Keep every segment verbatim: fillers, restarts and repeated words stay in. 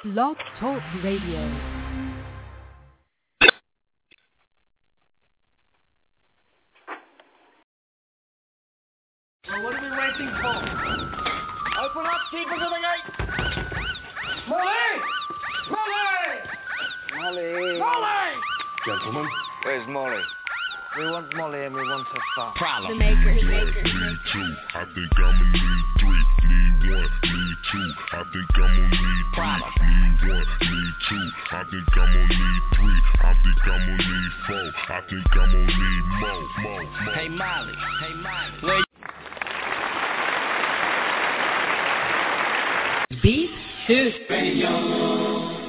Blog Talk Radio. Well, what are we waiting for? Open up, keepers of the gate! Molly! Molly! Molly! Molly! Gentlemen, where's Molly? We want Molly and we want her fast. Problem. The makers, the makers. Need two, I think I'ma need three. Need one, need two, I think I'ma need Problem. three. Need one, need two, I think I'ma need three. I think I'ma need four. I think I'ma need more, more, more. Hey Molly, hey Molly. Where Beat Two Radio.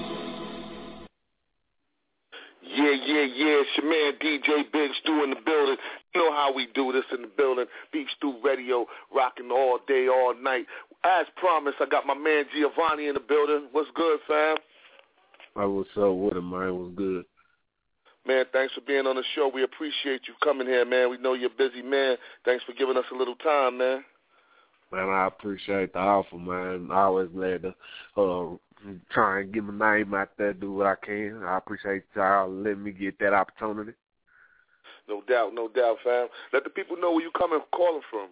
Yeah, yeah, yeah, it's your man D J Big Stu in the building. You know how we do this in the building. Beef Stew Radio, rocking all day, all night. As promised, I got my man Giovanni in the building. What's good, fam? Hey, what's up with him, man? What's good? Man, thanks for being on the show. We appreciate you coming here, man. We know you're a busy man. Thanks for giving us a little time, man. Man, I appreciate the offer, man. I always glad to uh, try and get my name out there, do what I can. I appreciate y'all letting me get that opportunity. No doubt, no doubt, fam. Let the people know where you coming calling from.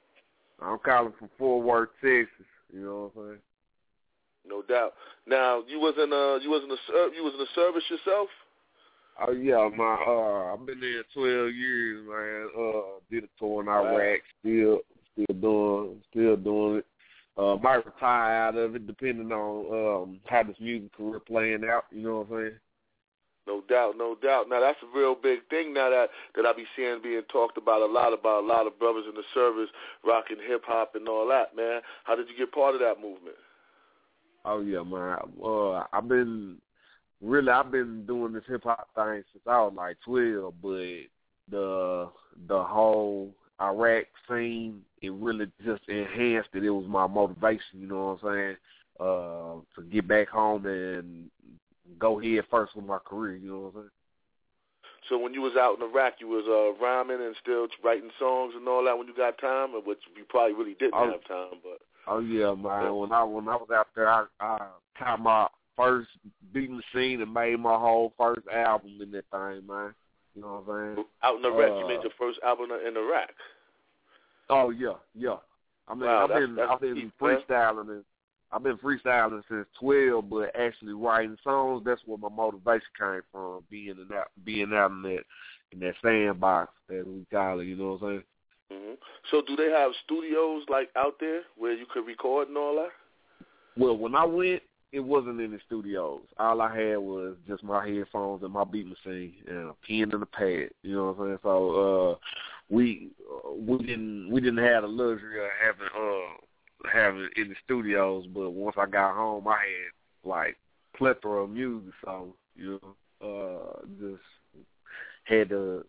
I'm calling from Fort Worth, Texas. You know what I'm saying? No doubt. Now, you was in a you was in a you was in a service yourself? Oh yeah, my uh, I've been there twelve years, man. Uh, did a tour in Iraq, Wow. still still doing still doing it. Uh, might retire out of it depending on um how this music career playing out. You know what I'm saying? No doubt, no doubt. Now, that's a real big thing now that, that I be seeing being talked about a lot, about a lot of brothers in the service, rocking hip-hop and all that, man. How did you get part of that movement? Oh, yeah, man. Uh, I've been, really, I've been doing this hip-hop thing since I was like twelve, but the the whole Iraq scene, it really just enhanced it. It was my motivation, you know what I'm saying, uh, to get back home and go head first with my career, you know what I'm saying? So when you was out in Iraq, you was uh, rhyming and still writing songs and all that when you got time, or which you probably really didn't oh, have time, but... Oh, yeah, man. When I when I was out there, I, I caught my first beat machine and made my whole first album in that thing, man. You know what I'm saying? Out in Iraq, uh, you made your first album in Iraq? Oh, yeah, yeah. I mean, Wow, I've that's, been that's I've been deep, freestyling and I've been freestyling since twelve, but actually writing songs, that's where my motivation came from, being in that being out in that in that sandbox that we call it, you know what I'm saying? Mm-hmm. So do they have studios like out there where you could record and all that? Well, when I went, it wasn't in the studios. All I had was just my headphones and my beat machine and a pen and a pad. You know what I'm saying? So uh, we uh, we didn't we didn't have the luxury of having uh having it in the studios. But once I got home, I had like plethora of music. So you know, uh, just had to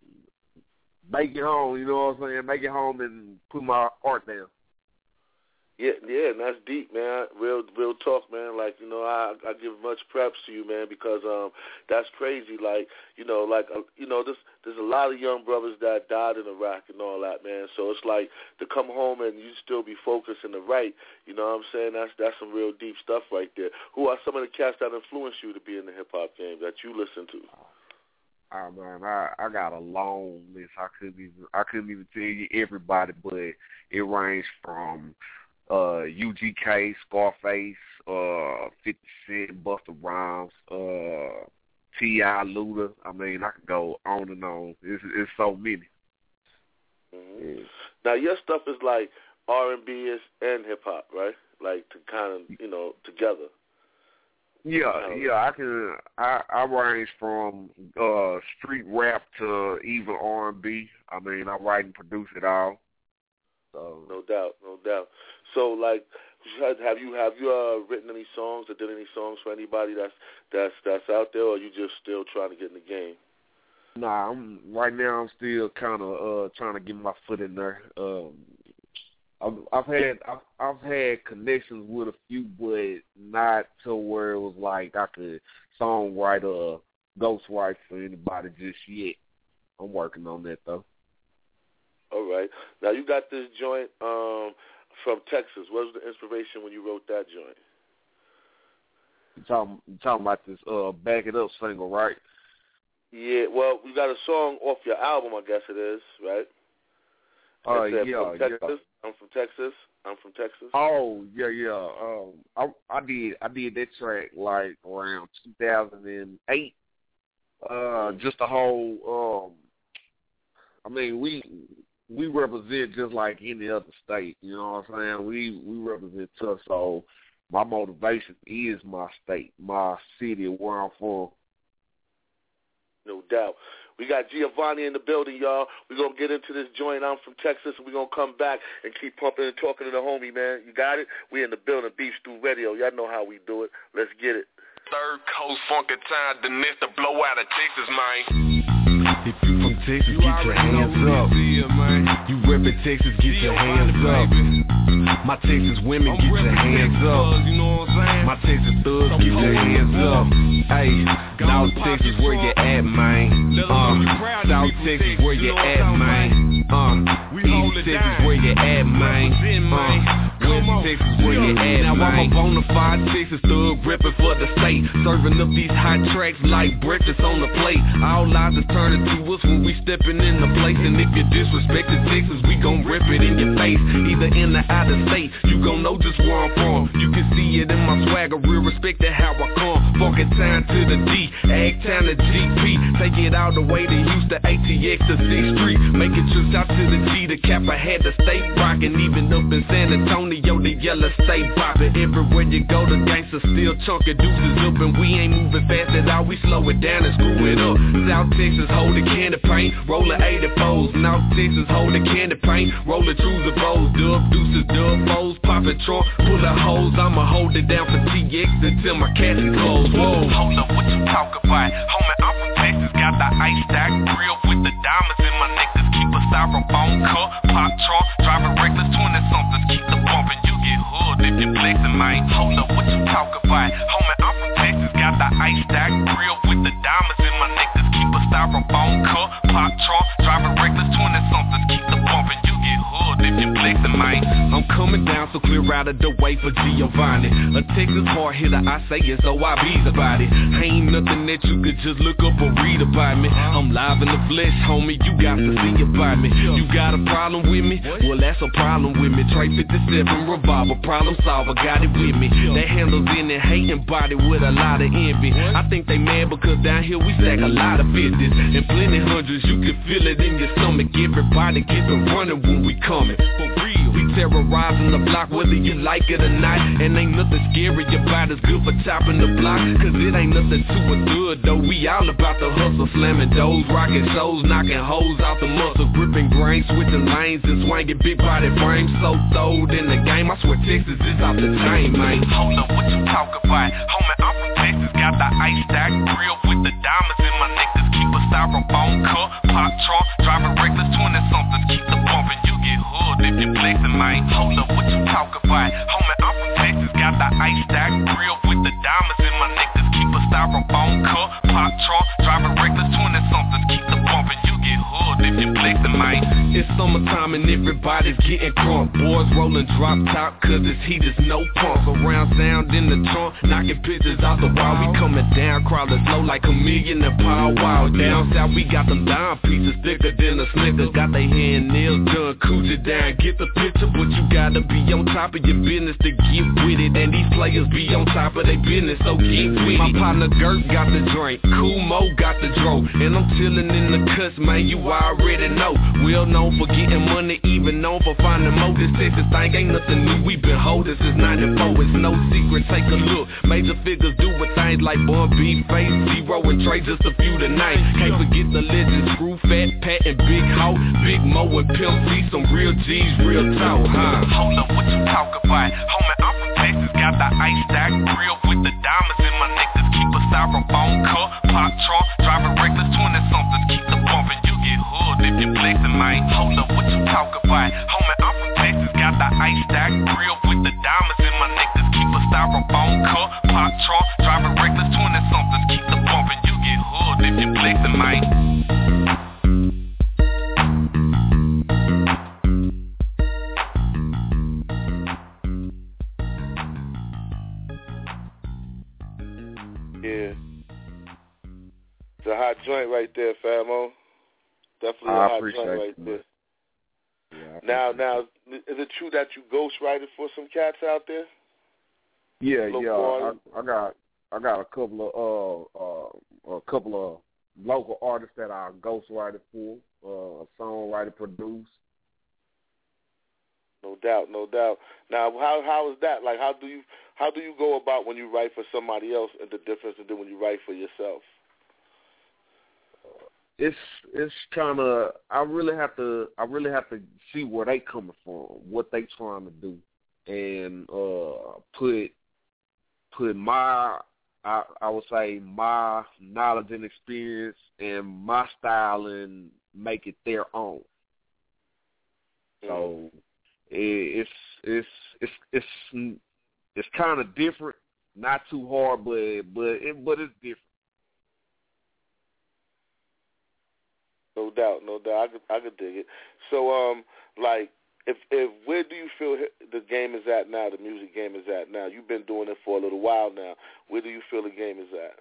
make it home. You know what I'm saying? Make it home and put my art down. Yeah, yeah, and that's deep, man. Real, real talk, man. Like, you know, I I give much props to you, man, because um, that's crazy. Like, you know, like uh, you know, this there's a lot of young brothers that died in Iraq and all that, man. So it's like to come home and you still be focused in the right. You know what I'm saying? That's that's some real deep stuff right there. Who are some of the cats that influenced you to be in the hip hop game that you listen to? Oh man, I, I got a long list. I couldn't even I couldn't even tell you everybody, but it ranged from uh, U G K, Scarface, uh, fifty Cent, Busta Rhymes, uh, T I Luda. I mean, I could go on and on. It's it's so many. Mm-hmm. Yeah. Now your stuff is like R and B and hip hop, right? Like to kind of you know together. Yeah, yeah, I can. I, I range from uh, street rap to even R and B. I mean, I write and produce it all. So no doubt, no doubt. So, like, have you have you uh, written any songs or did any songs for anybody that's that's that's out there, or are you just still trying to get in the game? Nah, I'm right now. I'm still kind of uh, trying to get my foot in there. Um, I've, I've had I've, I've had connections with a few, but not to where it was like I could songwrite or ghostwrite for anybody just yet. I'm working on that though. All right. Now you got this joint um, from Texas. What was the inspiration when you wrote that joint? You talking, you talking about this uh, Back It Up single, right? Yeah, well, we got a song off your album, I guess it is, right? Uh, It said, yeah, from Texas. yeah. I'm from Texas. I'm from Texas. Oh, yeah, yeah. Um, I, I did, I did that track like around two thousand eight. Uh, just the whole. Um, I mean, we we represent just like any other state. You know what I'm saying? We we represent us. So my motivation is my state, my city, where I'm from. No doubt. We got Giovanni in the building, y'all. We're going to get into this joint. I'm from Texas, and we're going to come back and keep pumping and talking to the homie, man. You got it? We in the building, Beef Stew Radio. Y'all know how we do it. Let's get it. Third Coast Funky Time, the next to blow out of Texas, man. If you from Texas, you get your hands up. You reppin' Texas, get your hands up. My Texas women, get your hands up. My Texas thugs, get your hands up. Hey, South Texas, where you at, man? Uh, South Texas, where you at, man? Uh, East Texas, where you at, man? Uh, West Texas, where you at, now man? I'm a bona fide Texas thug, reppin' for the state, serving up these hot tracks like breakfast on the plate. All lives are turning to us when we stepping in the place, and if you disrespect the Texas, we gon' rip it in your face. Either in or out of state, you gon' know just where I'm from. You can see it in my swagger, real respect to how I come. Funky time to the D, Ag Town to G P, take it all the way to Houston, A T X to sixth Street, making trips out to the G, the Cap, I had to stay rockin', even up in San Antonio, the yellow stay boppin'. Everywhere you go, the gangsters still chunkin' deuces up, and we ain't moving fast at all, we slow it down and screw it up. South Texas hold the candy paint, rollin' eighty-fours. North Texas hold the candy paint, rollin' cruiser bowls, dub deuces, dub foes, poppin' trunk, pull the hoes. I'ma hold it down for T X until my cash is closed. Whoa, hold up, what you talk about? Homie, I'm from Texas, got the ice stack grill with the diamonds in my necklace. Keep a styrofoam cup, pop trunk, driving reckless twenty somethings. Keep the bumpin', you get hood if you flexin', man. Hold up, what you talk about? Homie, I'm from Texas, got the ice stack grill with the diamonds in my necklace. Keep a styrofoam cup, pop trunk, driving reckless twenty somethings. Keep the bumpin', you get hood if you flexin', man. I'm coming down, so clear out of the way for Giovanni. A Texas hard hitter, I say it's O I B's about it. Ain't nothing that you could just look up or read about me. I'm live in the flesh, homie, you got to see about me. You got a problem with me? Well, that's a problem with me. Trey fifty-seven revolver, problem solver, got it with me. That handles in and hating body with a lot of envy. I think they mad because down here we stack a lot of business. And plenty hundreds, you can feel it in your stomach. Everybody get them running when we coming. For real. We terrorizing the block whether you like it or not. And ain't nothing scary about it's good for chopping the block. Cause it ain't nothing to it good though. We all about the hustle, slamming doors, rocking shows, knocking hoes out the muscle, gripping grain, switching lanes and swinging big body frames. So throwed in the game, I swear Texas is out the chain, man. Hold up, what you talk about? Homie, I'm from Texas, got the ice stack grill with the diamonds in my necklace. Keep a styrofoam cup, pop trunk, driving reckless twenty somethings. Keep the bumpin', you get hood if you flexin', man. Hold up, what you talk about? Homie, I'm from Texas, got the ice stack grill with the diamonds in my necklace. Keep a styrofoam cup, pop trunk, driving reckless twenty somethings. Keep the bumpin', you get hood if you flexin', man. It's summertime and everybody's getting crunk. Boys rolling drop top cause it's heat is no pumps. Around sound in the trunk, knocking pictures out the wall. We coming down, crawling slow like a million and power wow. Down south we got them dime pieces thicker than a Snickers. Got they hand nails done, coochie down, get the picture. But you gotta be on top of your business to get with it. And these players be on top of their business, so get with it. My partner Gert got the drink, Cool Mo got the dro. And I'm chillin' in the cuss, man, you already know. Well known for getting money, even known for finding more. This Texas thing ain't nothing new, we been holding since ninety-four. It's no secret, take a look. Major figures do with things like Bun B, Face, Zero, and Trey, just a few tonight. Can't forget the legends, Screw Fat, Pat, and Big Ho, Big Mo and Pimp C, some real G's, real talk, huh? Hold up, what you talk about? Homie, I'm from Texas, got the ice stack grill with the diamonds in my necklace. Keep a styrofoam cup, pop trunk, driving reckless twenty somethings. Keep the bumpin', you get hood if you flexin', man. Hold up, what you talk about? Homie, I'm from Texas, got the ice stack grill with the diamonds in my necklace. Keep a styrofoam cup, pop trunk, driving reckless twenty somethings. Keep the bumpin', you get hood if you flexin', man. Yeah. It's a hot joint right there, Famo. Definitely a I hot joint right you, there. Yeah, now, now, is it true that you ghostwrited for some cats out there? Yeah, Local yeah. I, artists? I got, I got a couple of, uh, uh, a couple of local artists that I ghostwrited for, uh, songwriter, produced. No doubt, no doubt. Now, how how is that? Like, how do you how do you go about when you write for somebody else, and the difference, and then when you write for yourself? It's it's kind of I really have to I really have to see where they coming from, what they trying to do, and uh, put put my I I would say my knowledge and experience and my style and make it their own. Mm. So it, it's it's it's it's it's kind of different, not too hard, but but it, but it's different. No doubt, no doubt. I could, I could dig it. So, um, like, if if where do you feel the game is at now? The music game is at now. You've been doing it for a little while now. Where do you feel the game is at?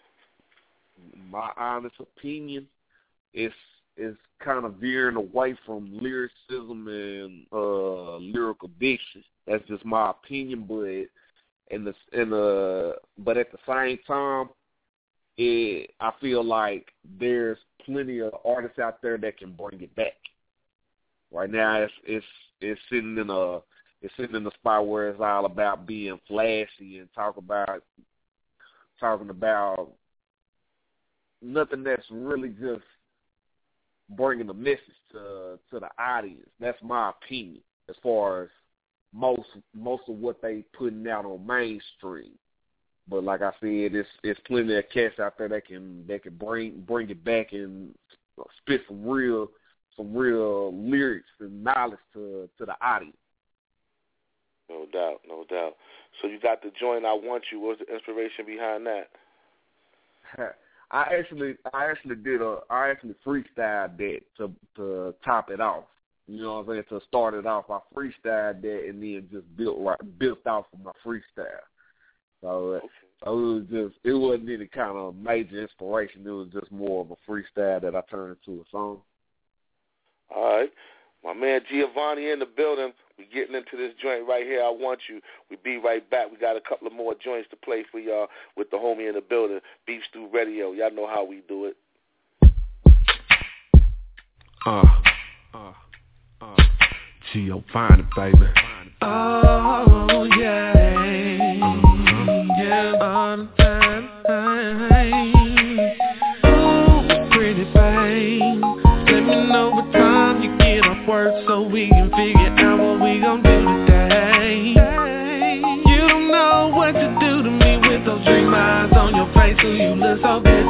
My honest opinion is is kind of veering away from lyricism and uh, lyrical diction. That's just my opinion, but in the in the but at the same time, it I feel like there's plenty of artists out there that can bring it back. Right now, it's it's it's sitting in a it's sitting in a spot where it's all about being flashy and talk about talking about nothing that's really just bringing a message to to the audience. That's my opinion as far as most most of what they putting out on mainstream. But like I said, it's it's plenty of cats out there that can that can bring bring it back and spit some real some real lyrics and knowledge to to the audience. No doubt, no doubt. So you got the joint "I Want You." What's the inspiration behind that? I actually I actually did a I actually freestyled that to to top it off. You know what I'm saying? To start it off, I freestyled that and then just built right built off of my freestyle. So, okay. so it was just it wasn't any kind of major inspiration. It was just more of a freestyle that I turned into a song. All right. My man Giovanni in the building. We're getting into this joint right here. I Want You. We be right back. We got a couple of more joints to play for y'all with the homie in the building. Beef Stew Radio. Y'all know how we do it. Uh, uh, uh. Gio, find it, baby. Oh, yeah. Uh-huh. Yeah, all the time. Ooh, pretty babe. Let me know what time you get off work so we can figure out what we gon' do today. You don't know what to do to me with those dream eyes on your face, so you look so good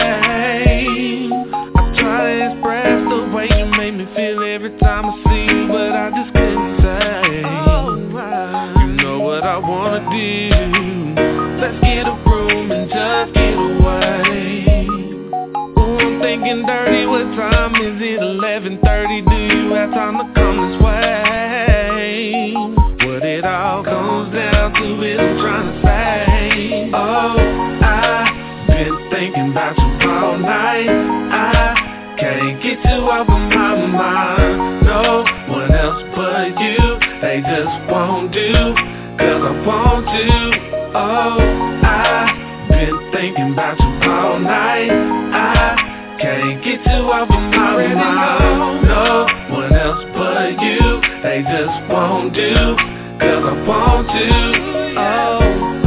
today. I try to express the way you make me feel every time I see you, but I just couldn't say. You know what I wanna do. Let's get a room and just get away. Ooh, I'm thinking dirty, what time is it? eleven thirty, do you have time to come this way? What it all comes down to is I'm trying to say. Oh, I've been thinking about you all night. I can't get you off of my mind. No one else but you, they just won't do, cause I want to. Oh, I've been thinking about you all night. I can't get you off of my mind. No one else but you, they just won't do, cause I want to. Oh,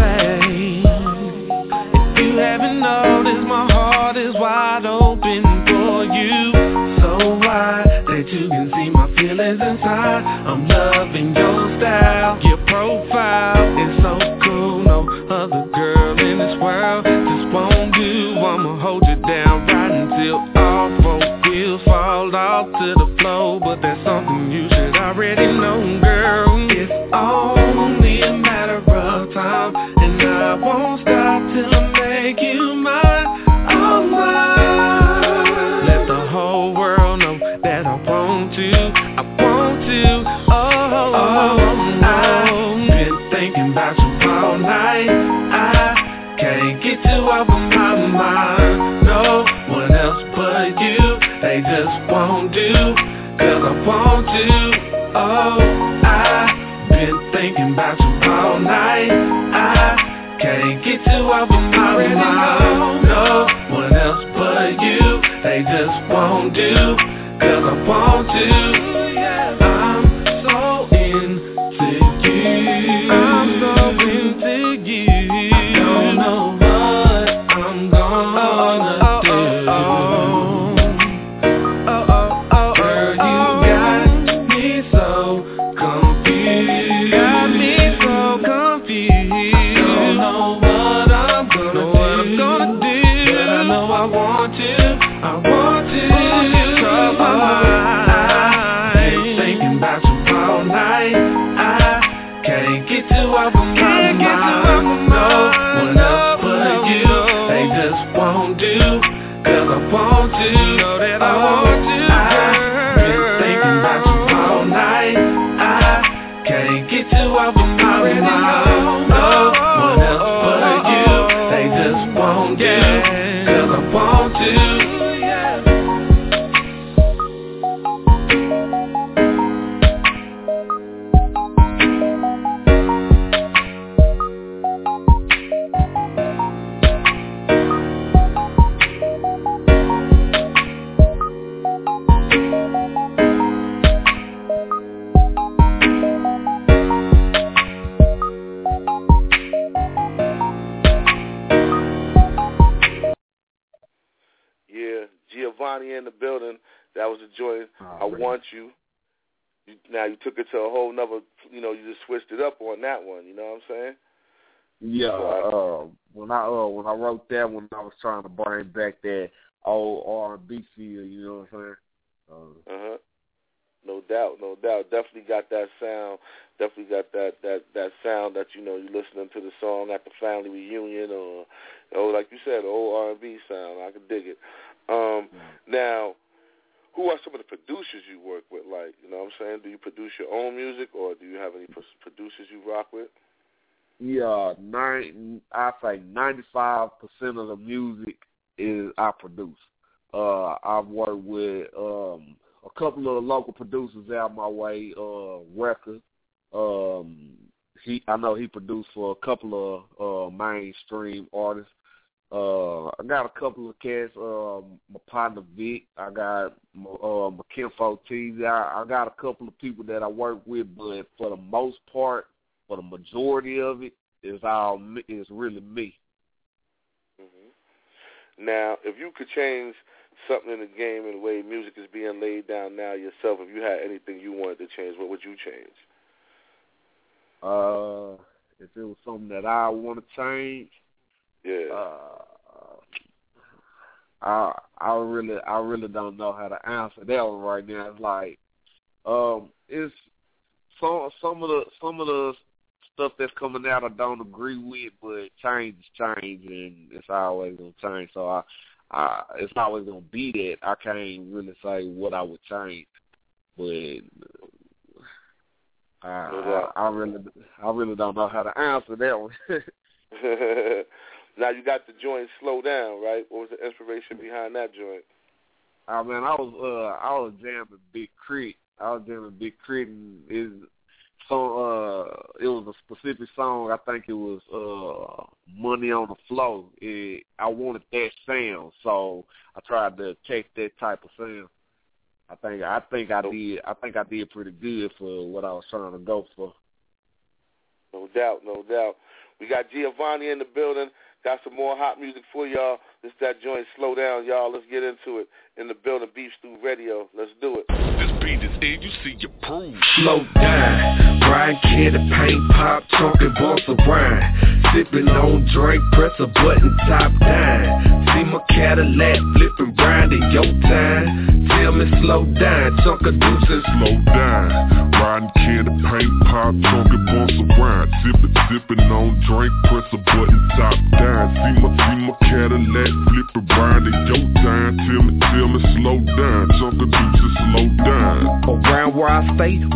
babe, if you haven't noticed, my heart is wide open for you. So wide that you can see my feelings inside. I'm loving your style, your profile is so cool. No other girl in this world just won't do. I'ma hold you down right until all four wheels fall off to the floor. But there's something you should already know, girl. It's only a matter of time, and I won't stop till I make you mine. Oh, mine. Let the whole world know that I want you. I want to. Oh, oh, I've been thinking about you all night. I can't get get you off of my mind. No one else but you, they just won't do, cause I want to. Oh, I've been thinking about you all night. I can't get you off of my mind. No one else but you, they just won't do, cause I want to. I'm so into you. I'm so into you. I don't know what I'm gonna do. Oh, oh, oh, oh, girl, you got me so confused. Got me so confused. Don't know what I'm gonna know do. What I'm gonna do. But I know I want you. I want to. Cause my mind. I've been thinking about you all night. I can't get you off of my mind. No one else but you. They just won't do, cause I want to. Know that I want to. I've been thinking about you all night. I can't get you off of my mind. No one else but you. They just won't do, cause I want to. Yeah, Giovanni in the building. That was a joint. Oh, I really? Want you. you. Now you took it to a whole nother, you know, you just switched it up on that one. You know what I'm saying? Yeah. So, uh, when I uh, when I wrote that one, I was trying to bring back that old R and B feel. You know what I'm saying? Uh huh. No doubt, no doubt. Definitely got that sound. Definitely got that that that sound that you know you're listening to the song at the family reunion, or oh, like you said, old R and B sound. I can dig it. Um, now, who are some of the producers you work with? Like, you know what I'm saying? Do you produce your own music, or do you have any producers you rock with? Yeah, nine. I say ninety-five percent of the music is I produce. Uh, I've worked with um, a couple of local producers out my way. Uh, Record. Um, he, I know he produced for a couple of uh, mainstream artists. Uh, I got a couple of cats. Uh, my partner Vic. I got uh, my Kinfo T. I, I got a couple of people that I work with, but for the most part, for the majority of it, is all is really me. Mm-hmm. Now, if you could change something in the game and the way music is being laid down now yourself, if you had anything you wanted to change, what would you change? Uh, if it was something that I want to change, yeah. Uh, I I really I really don't know how to answer that one right now. It's like, um, it's some some of the some of the stuff that's coming out I don't agree with, but change is change, and it's always gonna change. So I, I it's always gonna be that. I can't really say what I would change, but I, I, I really I really don't know how to answer that one. Now you got the joint Slow Down, right? What was the inspiration behind that joint? I mean, I was uh, I was jamming Big Crit. I was jamming Big Crit, and it so uh, it was a specific song. I think it was uh, Money on the Flow. It, I wanted that sound, so I tried to take that type of sound. I think I think I did. I think I did pretty good for what I was trying to go for. No doubt, no doubt. We got Giovanni in the building. Got some more hot music for y'all. This that joint Slow Down, y'all. Let's get into it. In the building, Beef Stew Radio. Let's do it. This beat is in, you see your proof. Slow down, Brian Candy, paint pop, talking balls of wine. Sipping on drink, press a button, top down. See my Cadillac flipping round in your time. Tell me slow down, chunk of deuces. Slow down, riding candy, paint pop, talking balls of wine. Sipping, sipping on drink, press a button, top down. See my, see my Cadillac flipping round in your time. Tell me, tell me slow down, chunk of deuces, slow down. Around where I stay, we well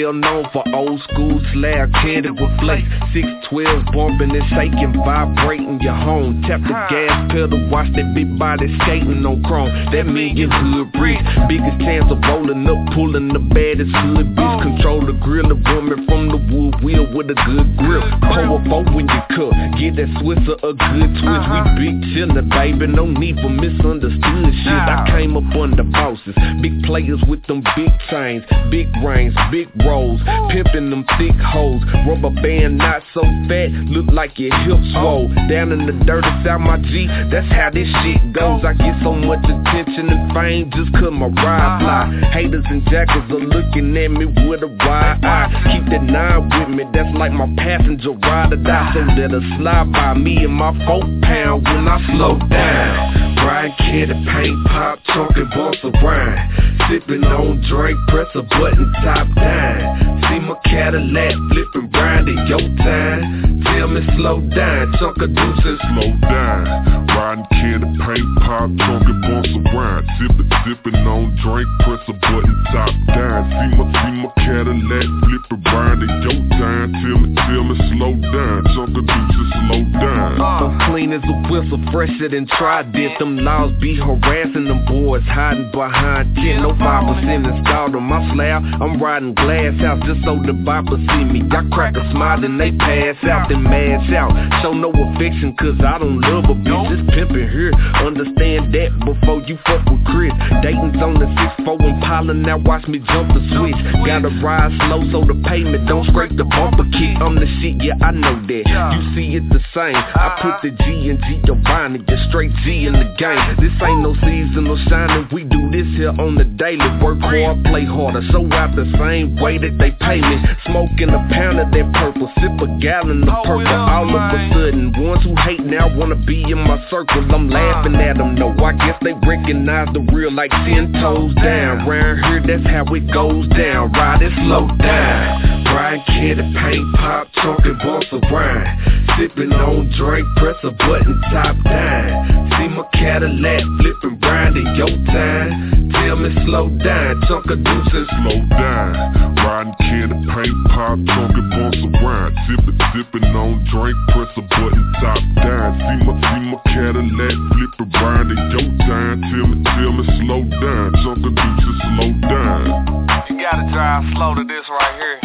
well known for old school slab candy with flakes. six twelve bumping and shaking, vibrating your home. Tap the gas pedal, watch that big body skating on chrome. That mean your hood rich. Biggest chance of rolling up, pulling the baddest hood bitch. Control the grill, the woman from the wood wheel with a good grip. Pour a boat when you cook, get that Swisser a good twist. We big chillin', baby, no need for misunderstood shit. I came up on the bosses, big players with them big chains, big rings, big rolls, pimping them thick hoes. Rubber band not so fat, look like your hips swole. Down in the dirt, it's out my G, that's how this shit goes. I get so much attention and fame just cause my ride fly. Haters and jackals are looking at me with a wide eye. Keep that nine with me, that's like my passenger ride or die. So that'll slide by me and my four pound when I slow down. Ride candy, paint, pop, talking, boss around. Sipping on drink, press a button, top down. See my Cadillac flipping round in your time. Tell me slow down, chunk of deuces, slow down. Riding candy, paint, pop, talking, boss around. Sipping, sipping on drink, press a button, top down. See my, see my Cadillac flipping round in your time. Tell me, tell me slow down, chunk of deuces, slow down. So clean as a whistle, fresher than Trident. Them laws be harassing them boys, hiding behind ten. No five percent installed on my slab. I'm riding glass house just so the boppers see me. I crack a smile and they pass out, then mash out. Show no affection cause I don't love a bitch. It's pimpin' here, understand that before you fuck with Chris. Dayton's on the six four Impala, now watch me jump the switch. Gotta ride slow so the pavement don't scrape the bumper kick. I'm the shit, yeah I know that. You see it the same. I put the G in G Giovanni, just straight G in the game. This ain't no seasonal shining, we do this here on the daily. Work hard, play harder, show out the same way that they pay me. Smoking a pound of that purple, sip a gallon of purple. All of a sudden, ones who hate now wanna be in my circle. I'm laughing at them, no, I guess they recognize the real like ten toes down. Round here, that's how it goes down. Ride it slow down. Ride candy, paint, pop, talking, boss around. Sipping on drink, press a button, top down. See my Cadillac flipping round in your time. Tell me slow down, chunk of deuces, slow down. Riding candy, paint, pop, talking, boss around. Sipping, sipping on drink, press a button, top down. See my, see my Cadillac flipping round in your time. Tell me, tell me slow down, chunk of deuces, slow down. You gotta drive slow to this right here.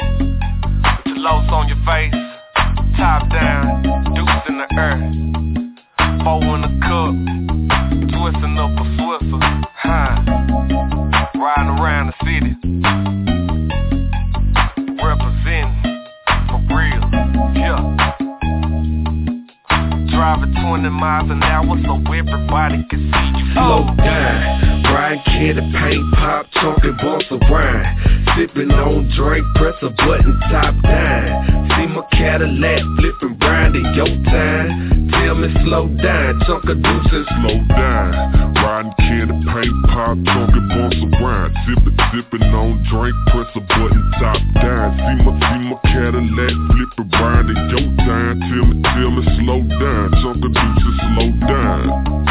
With your lows on your face, top down, deuce in the earth. Four in the cup, twisting up a Swiffer, huh? Riding around the city, representing for real, yeah. Driving twenty miles an hour so everybody can see you. Slow down, ride candy, paint, pop, talking, boss around. Sipping on drink, press a button, top down. See my Cadillac flipping round in your time. Tell me slow down, chunk of deuces, slow down. Riding candy, paint, pop, talking, boss around. Sipping, sipping on drink, press a button, top down. See my, see my Cadillac flipping round in your time. Tell me, tell me slow down, chunk of deuces, slow down.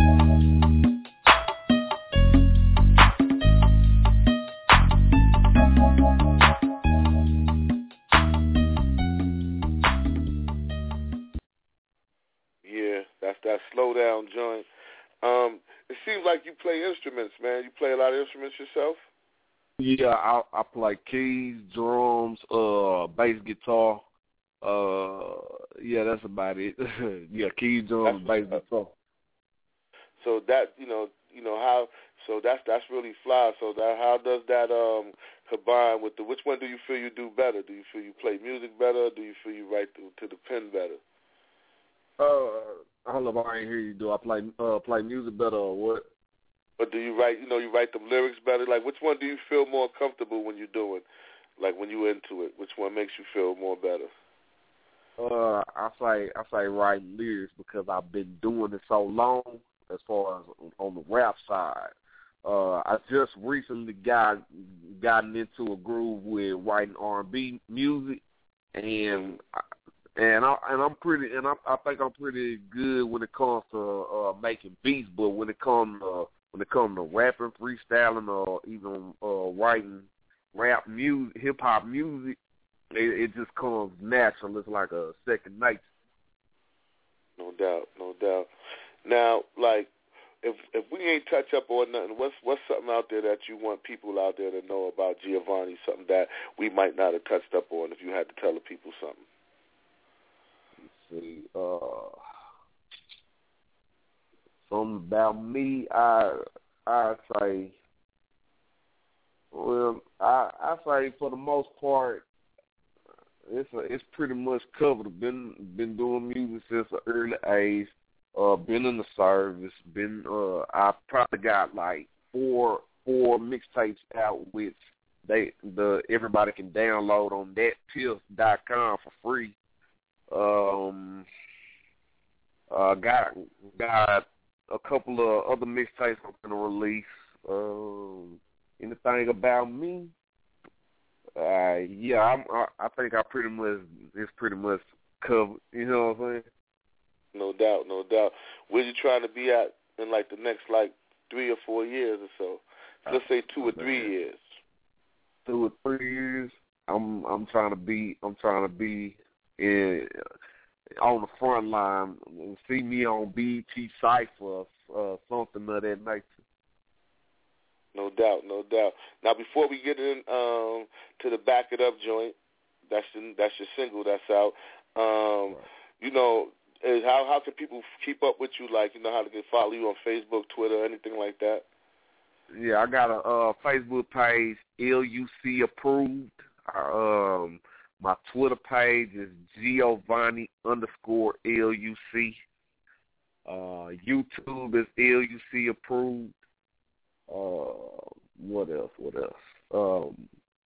That slow down joint. Um, it seems like you play instruments, man. You play a lot of instruments yourself? Yeah, I, I play keys, drums, uh, bass guitar. Uh, yeah, that's about it. yeah, keys, drums, bass guitar. So that you know, you know how. So that's that's really fly. So that how does that um combine with the? Which one do you feel you do better? Do you feel you play music better? Or do you feel you write to, to the pen better? Uh. Hold up, I ain't hear you. Do I play uh, play music better or what? Or do you write, you know, you write them lyrics better? Like, which one do you feel more comfortable when you're doing? Like, when you're into it, which one makes you feel more better? Uh, I say I say writing lyrics because I've been doing it so long. As far as on the rap side, uh, I just recently got gotten into a groove with writing R and B music, and. I, And I and I'm pretty and I I think I'm pretty good when it comes to uh, making beats, but when it comes to when it comes to rapping, freestyling, or even uh, writing rap music, hip hop music, it, it just comes natural. It's like a second nature. No doubt, no doubt. Now, like, if if we ain't touch up on nothing, what's what's something out there that you want people out there to know about Giovanni? Something that we might not have touched up on. If you had to tell the people something. Let's see, uh, something about me, I I say, well, I I say for the most part, it's a, it's pretty much covered. Been been doing music since an early age. Uh, been in the service. Been uh, I probably got like four four mixtapes out, which they the everybody can download on that piff dot com for free. Um, uh, got got a couple of other mixtapes I'm gonna release. Um, anything about me? Uh, yeah, I'm, I, I think I pretty much it's pretty much covered. You know what I'm saying? No doubt, no doubt. Where you trying to be at in like the next like three or four years or so? Let's say two or three years. Two or three years. I'm I'm trying to be I'm trying to be in, on the front line. See me on B E T Cypher, uh, something of that nature. No doubt, no doubt. Now, before we get in um, to the Back It Up joint, that's the, that's your single that's out. Um, right. You know, is how how can people keep up with you? Like, you know, how to get follow you on Facebook, Twitter, anything like that? Yeah, I got a uh, Facebook page, L U C approved. Um, my Twitter page is Giovanni underscore L U C. Uh, YouTube is L U C approved. Uh, what else? What else? Um,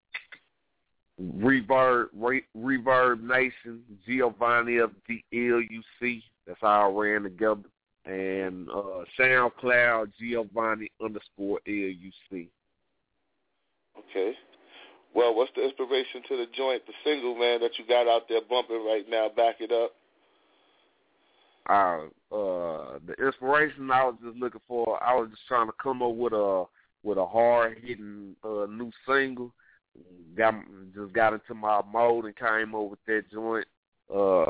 Reverb, Re, Reverb Nation, Giovanni of the L U C. That's how I ran together. And uh, SoundCloud, Giovanni underscore L U C. Okay. Well, what's the inspiration to the joint, the single, man, that you got out there bumping right now? Back It Up. Uh, uh, the inspiration I was just looking for, I was just trying to come up with a with a hard hitting uh, new single. Got just got into my mode and came up with that joint. Uh,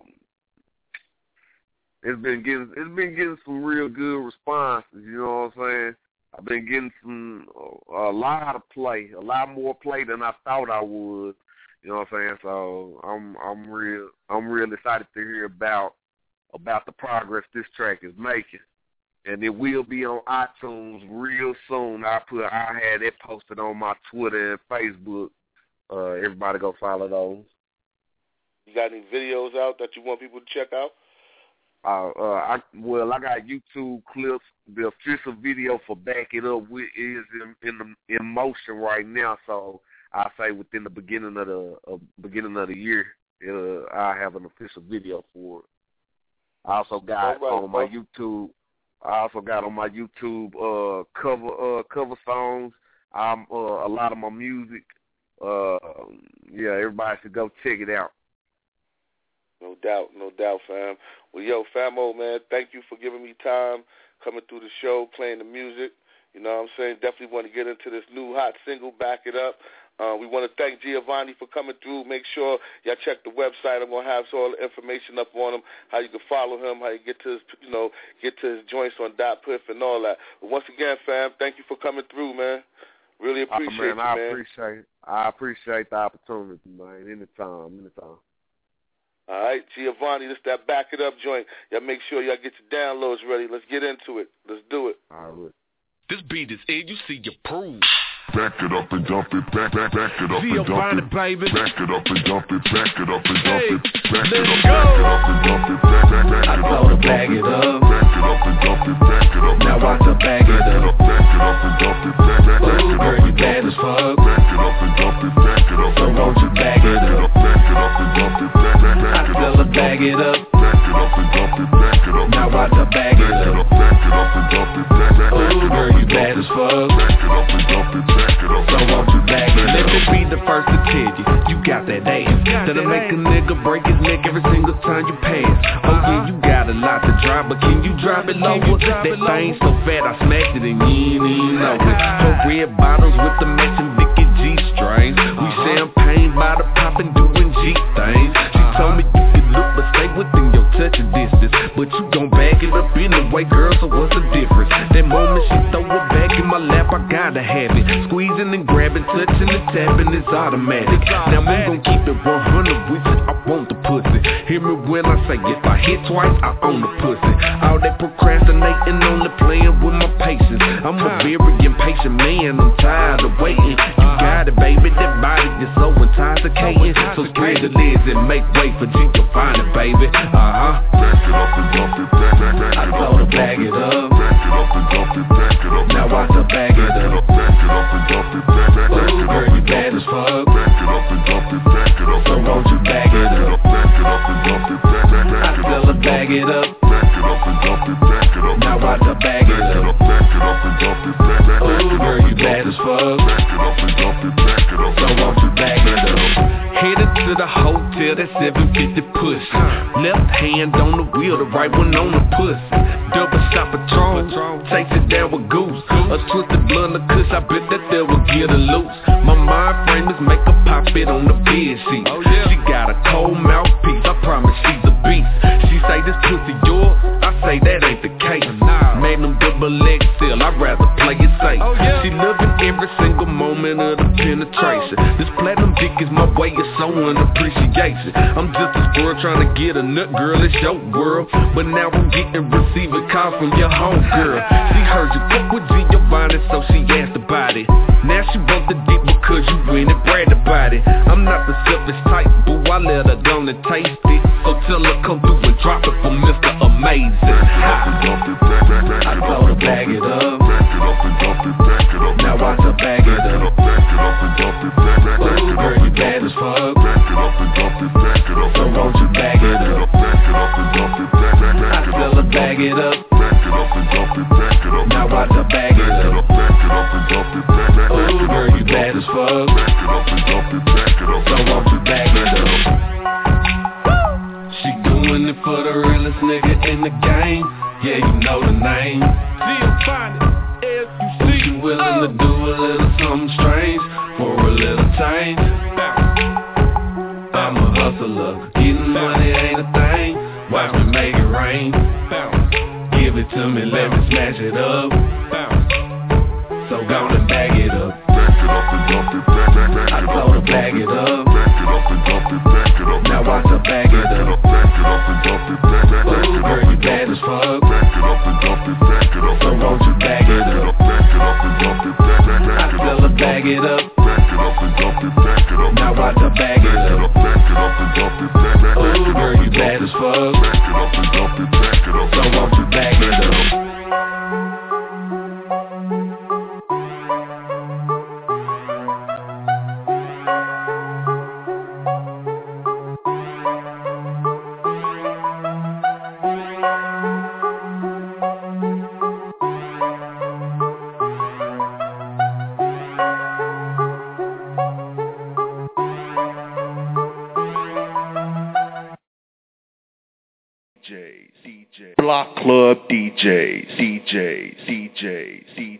it's been getting it's been getting some real good responses. You know what I'm saying? I've been getting some a lot of play, a lot more play than I thought I would. You know what I'm saying? So I'm I'm real I'm real excited to hear about about the progress this track is making. And it will be on iTunes real soon. I put I had it posted on my Twitter and Facebook. Uh, everybody go follow those. You got any videos out that you want people to check out? Uh, uh, I, well, I got YouTube clips. The official video for Back It Up is in in, the, in motion right now. So I say within the beginning of the uh, beginning of the year, uh, I have an official video for it. I also got right, on my YouTube. I also got on my YouTube uh, cover uh, cover songs. I'm uh, a lot of my music. Uh, yeah, everybody should go check it out. No doubt, no doubt, fam. Well, yo, Famo, man, thank you for giving me time, coming through the show, playing the music. You know what I'm saying? Definitely want to get into this new hot single, Back It Up. Uh, we want to thank Giovanni for coming through. Make sure y'all check the website. I'm gonna have all the information up on him, how you can follow him, how you get to his, you know, get to his joints on Dot Piff and all that. But once again, fam, thank you for coming through, man. Really appreciate oh, man, you, I man. appreciate, I appreciate the opportunity, man. Anytime, anytime. All right, Giovanni, this that Back It Up joint. Y'all make sure y'all get your downloads ready. Let's get into it. Let's do it. All right. This beat is L U C approved. Back it up and dump it, back, back, back it up and dump it, baby. Back it up and dump it, back it up and dump it, back it up, back it up and dump it, back, back, back it up. I told her back it up, back it up and dump it, back it up. Now watch her back it up, back it up and dump it, back, back, back it up. Girl, you bad as fuck. Back it up and dump it, back it up. So won't you back it up, back it up and dump it, back, back, back it up. I tell her back it up, back it up and dump it, back it up. Now watch her back it up, back it up and dump it, back, back, back it up. Girl, you bad as fuck. Back it up and dump it, back it up. So won't you back it up? Let me be the first to tell you, you got that ass that'll make a nigga break his neck every single time you pass. Oh yeah, you got a lot to drive, but can you drive it lower? That thing so fat I smacked it and you ain't even know it. Her red bottles with the matching Vicky G-string. but you gon' bag it up anyway, girl, so what's the difference? That moment she throw it back in my lap, I gotta have it. Squeezing and grabbing, touching and tapping is automatic. Now I'm gon' keep it one hundred with you, I want the pussy. Hear me when I say if I hit twice, I own the pussy. All that procrastinating on the playing with my patience. I'm a very impatient man, I'm tired of waiting. You got it, baby, that body is so intoxicating. So spread the legs and make way for G to find it, baby. Uh-huh. Back it up and dump it, back, back, back. I told her bag it up. Back it up and dump it, back it up. Now watch her bag it up. Back it up and dump it, back, back, back. Ooh, girl, you bad as fuck. Back it up and dump it, back it up. So won't you bag it up? Back it up and dump it, back, back, back. I tell her bag it up. Back it up and dump it, back it up. Now watch her bag it up. Back it up and dump it, back, back, back. Ooh, girl, you bad as fuck. Back it up and dump it, back it up. So won't you bag it up? Headed to the hotel, that seven fifty push. Left hand on the wheel, the right one on the pussy. Double shot Patron, takes it down with Goose. A twisted blunt, a kush, I bet that they will get a loose. My mind frame is make her pop it on the bed sheet. She got a cold mouthpiece, I promise she's a beast. She say this pussy yours, I say that ain't the case. Made them double X L, I'd rather play it safe. She loving every single moment of the penetration. This platinum dick is my way of showing appreciation. I'm just a squirrel trying to get a nut, girl, it's your world. But now I'm getting receiving calls from your home girl. She heard you fuck with Giovanni, so she asked about it. Now she want the dick because you win and brag about it. I'm not the selfish type, boo, I let her go and taste it. So tell her come through and drop it for Mister Amazing. I told her bag it up. Now watch her bag it up. Ooh, girl, you bad as fuck. So won't you bag it up? I tell her bag it up. Now watch her bag it up. Ooh, girl, you bad as fuck. So won't you bag it up? She doing it for the realest nigga in the game. Yeah, you know the name. See him find it. F U C. She willing to do a little something strange for a little change. I'm a hustler. Getting money ain't a thing. Watch me make it rain. Give it to me, let me smash it up. So go and bag it up. I told her bag it up. Now watch her bag it up. Ooh, girl, you bad as fuck. So won't you bag it up? I tell her bag it up. Now watch her bag it up. Ooh, girl, you bad as fuck. So won't you bag it up? Block Club D J, C J, C J, C J.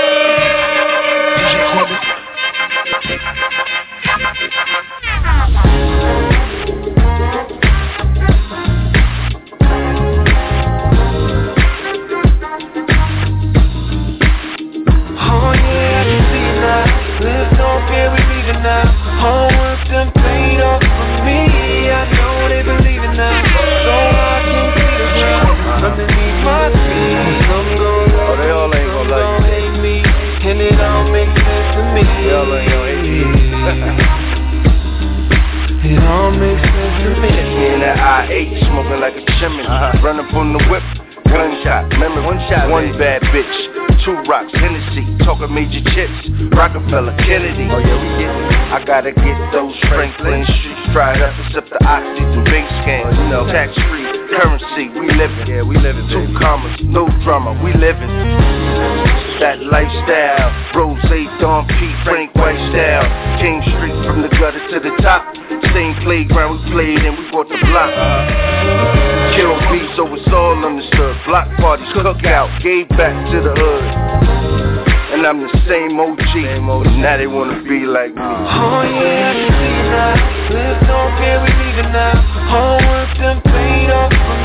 Oh yeah, I can see it now. Lips don't care, we leaving now. Homework done paid off for me. I know they believe it now. So I can see the ground underneath my feet. Some gon' love oh, they all ain't gonna some like hate me, and it all makes sense to me. They all ain't gonna hate me. It all makes sense to me. In that I eight, smoking like a chimney. Uh-huh. Run up on the whip, gunshot. Remember, one shot, one man. Bad bitch. Two rocks, Hennessy, talking major chips. Rockefeller, Kennedy. Oh yeah, we get it. I gotta get those Franklin streets dried up, except the oxys and big scams. You know, tax free currency, we living. Yeah, we living. Two commas, no drama, we living. That lifestyle, Rose, Don P, Frank White style. King Street from the gutter to the top. Same playground we played and we bought the block. Kill me, so it's all understood. Block parties, cookout, gave back to the hood. And I'm the same O G, but now they wanna be like me. Oh yeah, I can see it now. Lips don't care, we leaving now. Homework done paid off for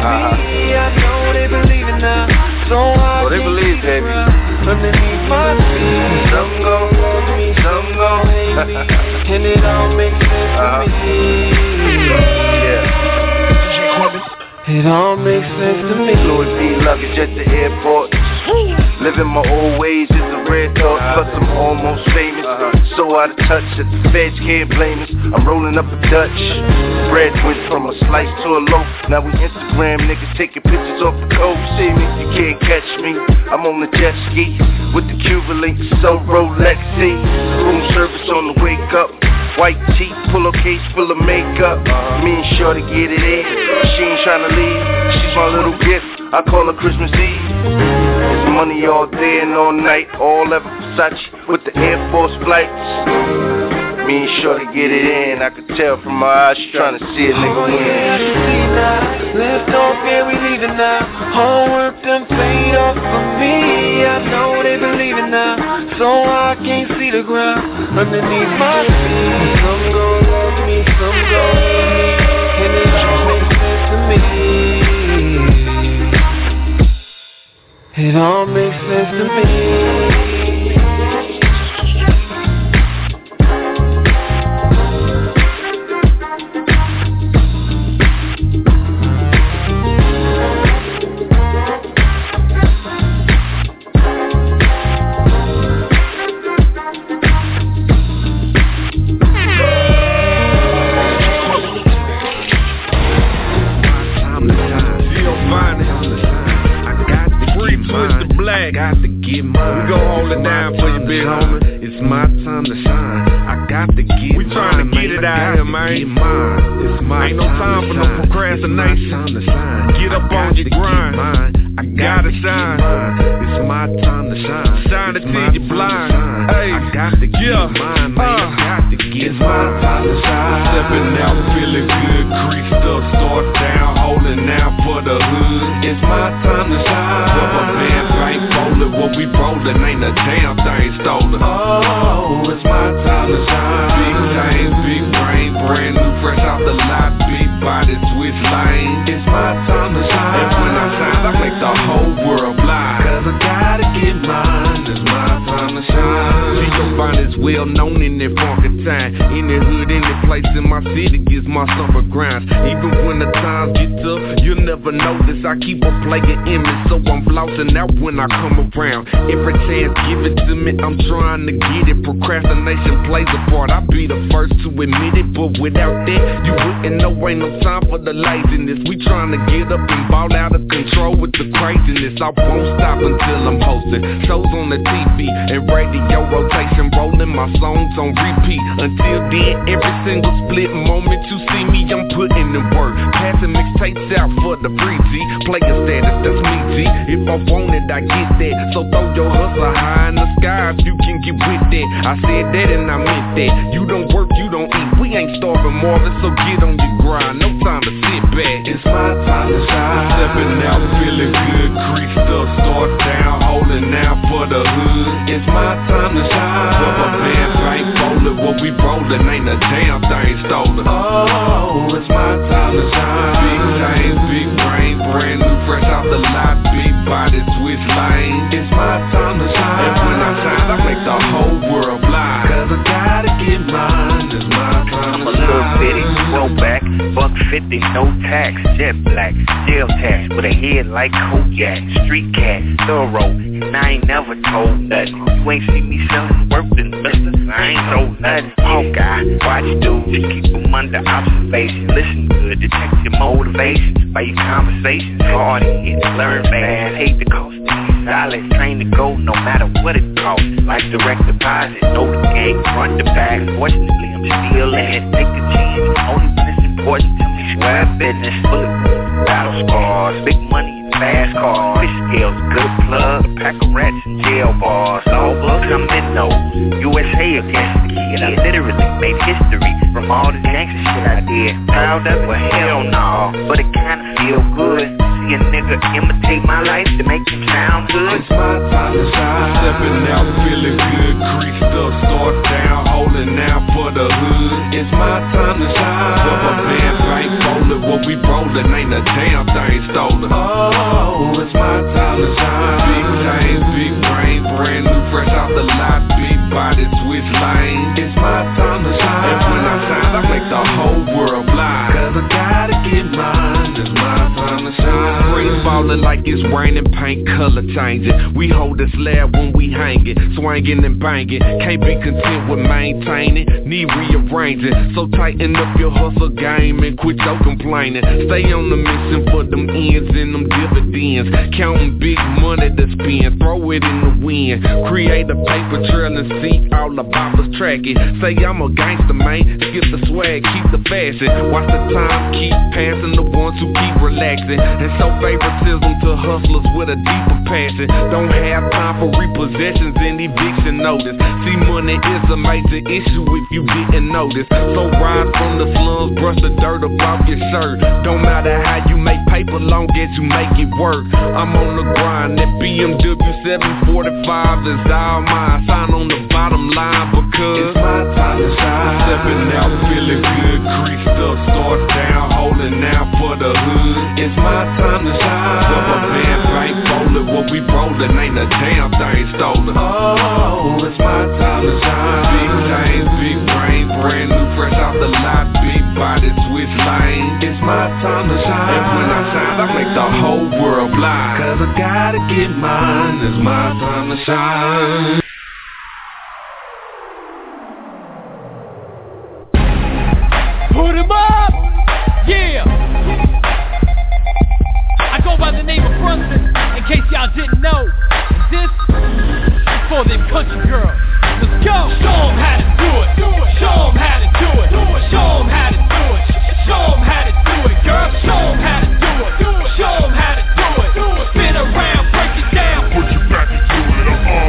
uh-huh. me. I know they believe it now. So I well, they believe, baby. Underneath my feet, some go love me, some go hate me, and it all makes sense uh-huh. to me. Yeah. It all makes sense to me. Louis V luggage at the airport. Living my old ways is a rare thought. Plus I'm almost famous, so out of touch that the feds can't blame us. I'm rolling up a Dutch. Bread went from a slice to a loaf. Now we Instagram niggas taking pictures off the coast. See me, you can't catch me. I'm on the jet ski with the Cuba links, so Rolexy. Room service on the wake up. White tee, pillowcase full of makeup. Me and Shorty get it in. She ain't tryna leave. She's my little gift. I call her Christmas Eve. It's money all day and all night. All ever Versace with the Air Force flights. Me and Shorty get it in. I could tell from my eyes she tryna see a nigga win. Let's talk and we leaving now. Homework done paid off for me. I know they believe it now, so I can't see the ground underneath my feet. Some gon' love me, some gon' hate me, and it all makes sense to me. It all makes sense to me. Got to get mine. We gon' hold it down for you, big homie. It's my time to shine. I got to get we trying to get it out here, man. It's my ain't no time for no procrastination. Get up on your grind. I gotta shine. It's my time to shine. Shine until you're blind. Hey, I got to get mine, man. I got to get my time to shine. Stepping out, feeling good, creased up, start down, holding out for the hood. It's my time to shine. Rubber band, bank rolling, what we rolling ain't a damn thing stolen. Oh, it's my time to shine. Big chains, big brain, brand new, fresh out the lot, big body, switch lane. It's my time to shine. And when I shine, I make the whole world blind. Cause I gotta get mine. It's my time to shine. See, your body's well known in that funky time. In the hood, any place in my city gets my summer grinds. Even when the times get tough, you'll never notice. I keep a playing image, so I'm flossing out when I come around. Every chance, give it to me, I'm trying to get it. Procrastination plays a part, I'll be the first to admit it. But without that, you wouldn't know ain't no time for the laziness. We trying to get up and ball out of control with the craziness. I won't stop until I'm hosting shows on the T V and radio rotation, rolling my songs on repeat. Until then, every single split moment you see me, I'm putting in work. Passing mixtapes out for the free G. Player status, that's me, G. If I want it, I get that. So throw your hustle high in the sky if you can get with that. I said that and I meant that. You don't work, you don't eat. We ain't starving, Marvin, so get on your grind. No time to sit back. It's my time to shine. Stepping out, feeling good, creased up, start down, holding out for the hood. It's my time to shine. Rubber band, bank rolling, what we rolling ain't a damn thing stolen. Oh, it's my time to shine. Big chains, big brain, brand new, fresh out the lot, big body, switch lane. It's my time to shine. And when I shine, I make the whole world blind. Cause I gotta get mine. It's my time I'm to a little shine. bitty, roll back, buck fifty, no tax, jet black, jail tax, with a head like Kodiak, street cat, thorough, and I ain't never told nothing. You ain't see me selling work than mister, I ain't sold nothing. Hawkeye, watch dudes, keep them under observation, listen good, detect your motivation, by your conversations, hard hits, learn fast, hate the cost of these solid, train to go no matter what it costs, like direct deposit, know the game, front to back, fortunately I'm still in it, take the chance, only when it's important to me, square business, bulletproof, battle scars, big money and fast cars, fish scales, good plug, a pack of rats and jail bars, all books I'm in those, U S A against the kid, I literally made history from all the gangster shit I did, proud of it, well hell no, but it kinda feel good, see a nigga imitate my life to make him sound good. It's my time to shine. Stepping out, feeling good, creased up, start down, holding out for the hood. It's my time to shine. Rubber band, bank folded, what we rollin' ain't a damn thing stolen. Oh, it's my time to shine. Big chains, big rain, brand new, fresh out the lot, big body, switch lanes. It's my time to shine. And when I shine, I make the whole world blind. Cause I gotta get mine. It's my time to shine. Rain falling like it's raining, paint color changing. We hold the slab when we hang it, swinging and banging. Can't be content with maintaining, need rearranging. So tighten up your hustle game and quit your complaining. Stay on the mission for them ends and them dividends. Counting big money to spend, throw it in the wind. Create a paper trail and see all about us track it. Say I'm a gangster, man, skip the swag, keep the fashion. Watch the time keep passing, the ones who keep relaxing. And show favoritism to hustlers with a deeper passion. Don't have time for repossessions and eviction notice. See, money is a major issue if you didn't notice. So rise from the slums, brush the dirt up off your shirt. Don't matter how you make paper, long as you make it work. I'm on the grind, that B M W seven forty-five is all mine. Sign on the bottom line because it's my time to shine. Stepping out, feeling good, creased up, start down, holding out for the hood. It's my time to shine. Rubber band, bank folded, what we rollin' ain't a damn thing stolen. Oh, it's my time to shine. Big chains, big rain, brand new, fresh out the lot, big body, switch lanes. It's my time to shine. And when I shine, I make the whole world blind. Cause I gotta get mine. It's my time to shine. Put him up! Yeah! I go by the name of Brunson, in case y'all didn't know. And this is for them country girls. Let's go! Show them how to do it! Show them how to do it! Show them how to do it! Show them how to do it, girl! Show them how to do it! Show them how to do it! Spin around, break it down! Put your back into it,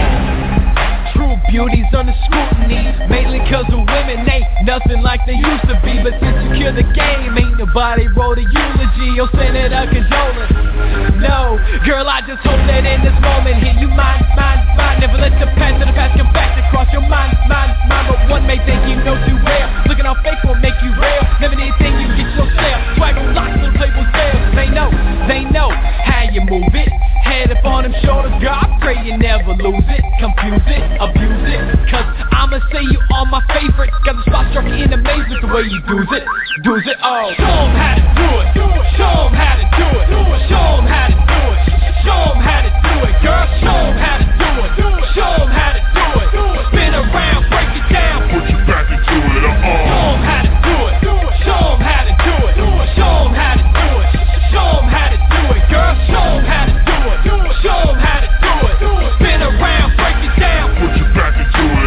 uh-uh! True beauty's under scrutiny, mainly cause the women ain't nothing like they used to be. But since you killed the game, ain't nobody wrote a eulogy or sent it a condolence. No, girl, I just hope that in this moment here you mind, mind, mind. Never let the past to the past come back to cross your mind, mind, mind. But one may think you know too well. Looking all fake will make you real. Never did think you get yourself. Swag on lock, little playboy sales. They know, they know how you move it. Head up on them shoulders, girl, I pray you never lose it. Confuse it, abuse it. Cause I'ma say you are my favorite. Got the spot struck in amazement the way you do's it. Do's it, oh. Show them how to do it. Show them how to do it. Show them how to do it. Show them how to do it, girl. Show them how to do it. Show them how to do it. Spin around, break it down. Put your back into it, uh-uh. Show them how to do it. Show them how to do it. Show them how to do it. Show them how to do it, girl. Show them how to do it. Show them how to do it. Spin around, break it down. Put your back into it,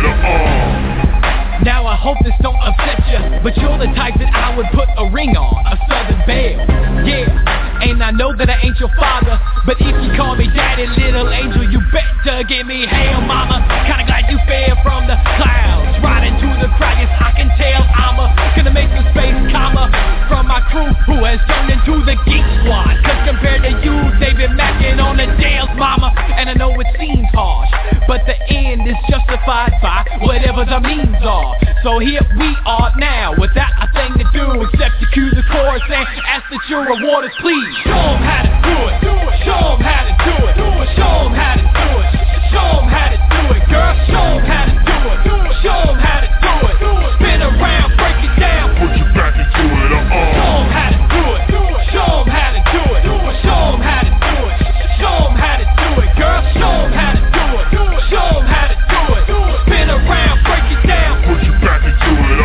uh-uh. Now I hope this don't upset you, but you're the type that I would put a ring on, a southern belle. Yeah, and I know that I ain't your father, but if you call me daddy, little angel, you better give me hail, mama. Kinda glad you fell from the clouds, riding to the crowd. Yes, I can tell I'm a, gonna make some space, comma, from my crew who has turned into the geek squad. Cause compared to you, they've been macking on the Dales, mama. And I know it seems harsh, but the end is justified by whatever the means are. So here we are now, without a thing to do except to cue the chorus and ask that your reward is please. Show them how to do it. Show them how to do it. Show them how to do it. Show them how to do it, girl. Show them how to do it. Show them how to do it. Spin around, break it down. Put your back into it, uh-uh. Show them how to do it. Show them how to do it. Show them how to do it. Show them how to do it, girl. Show them how to do it. Show them how to do it. Spin around, break it down. Put your back into it,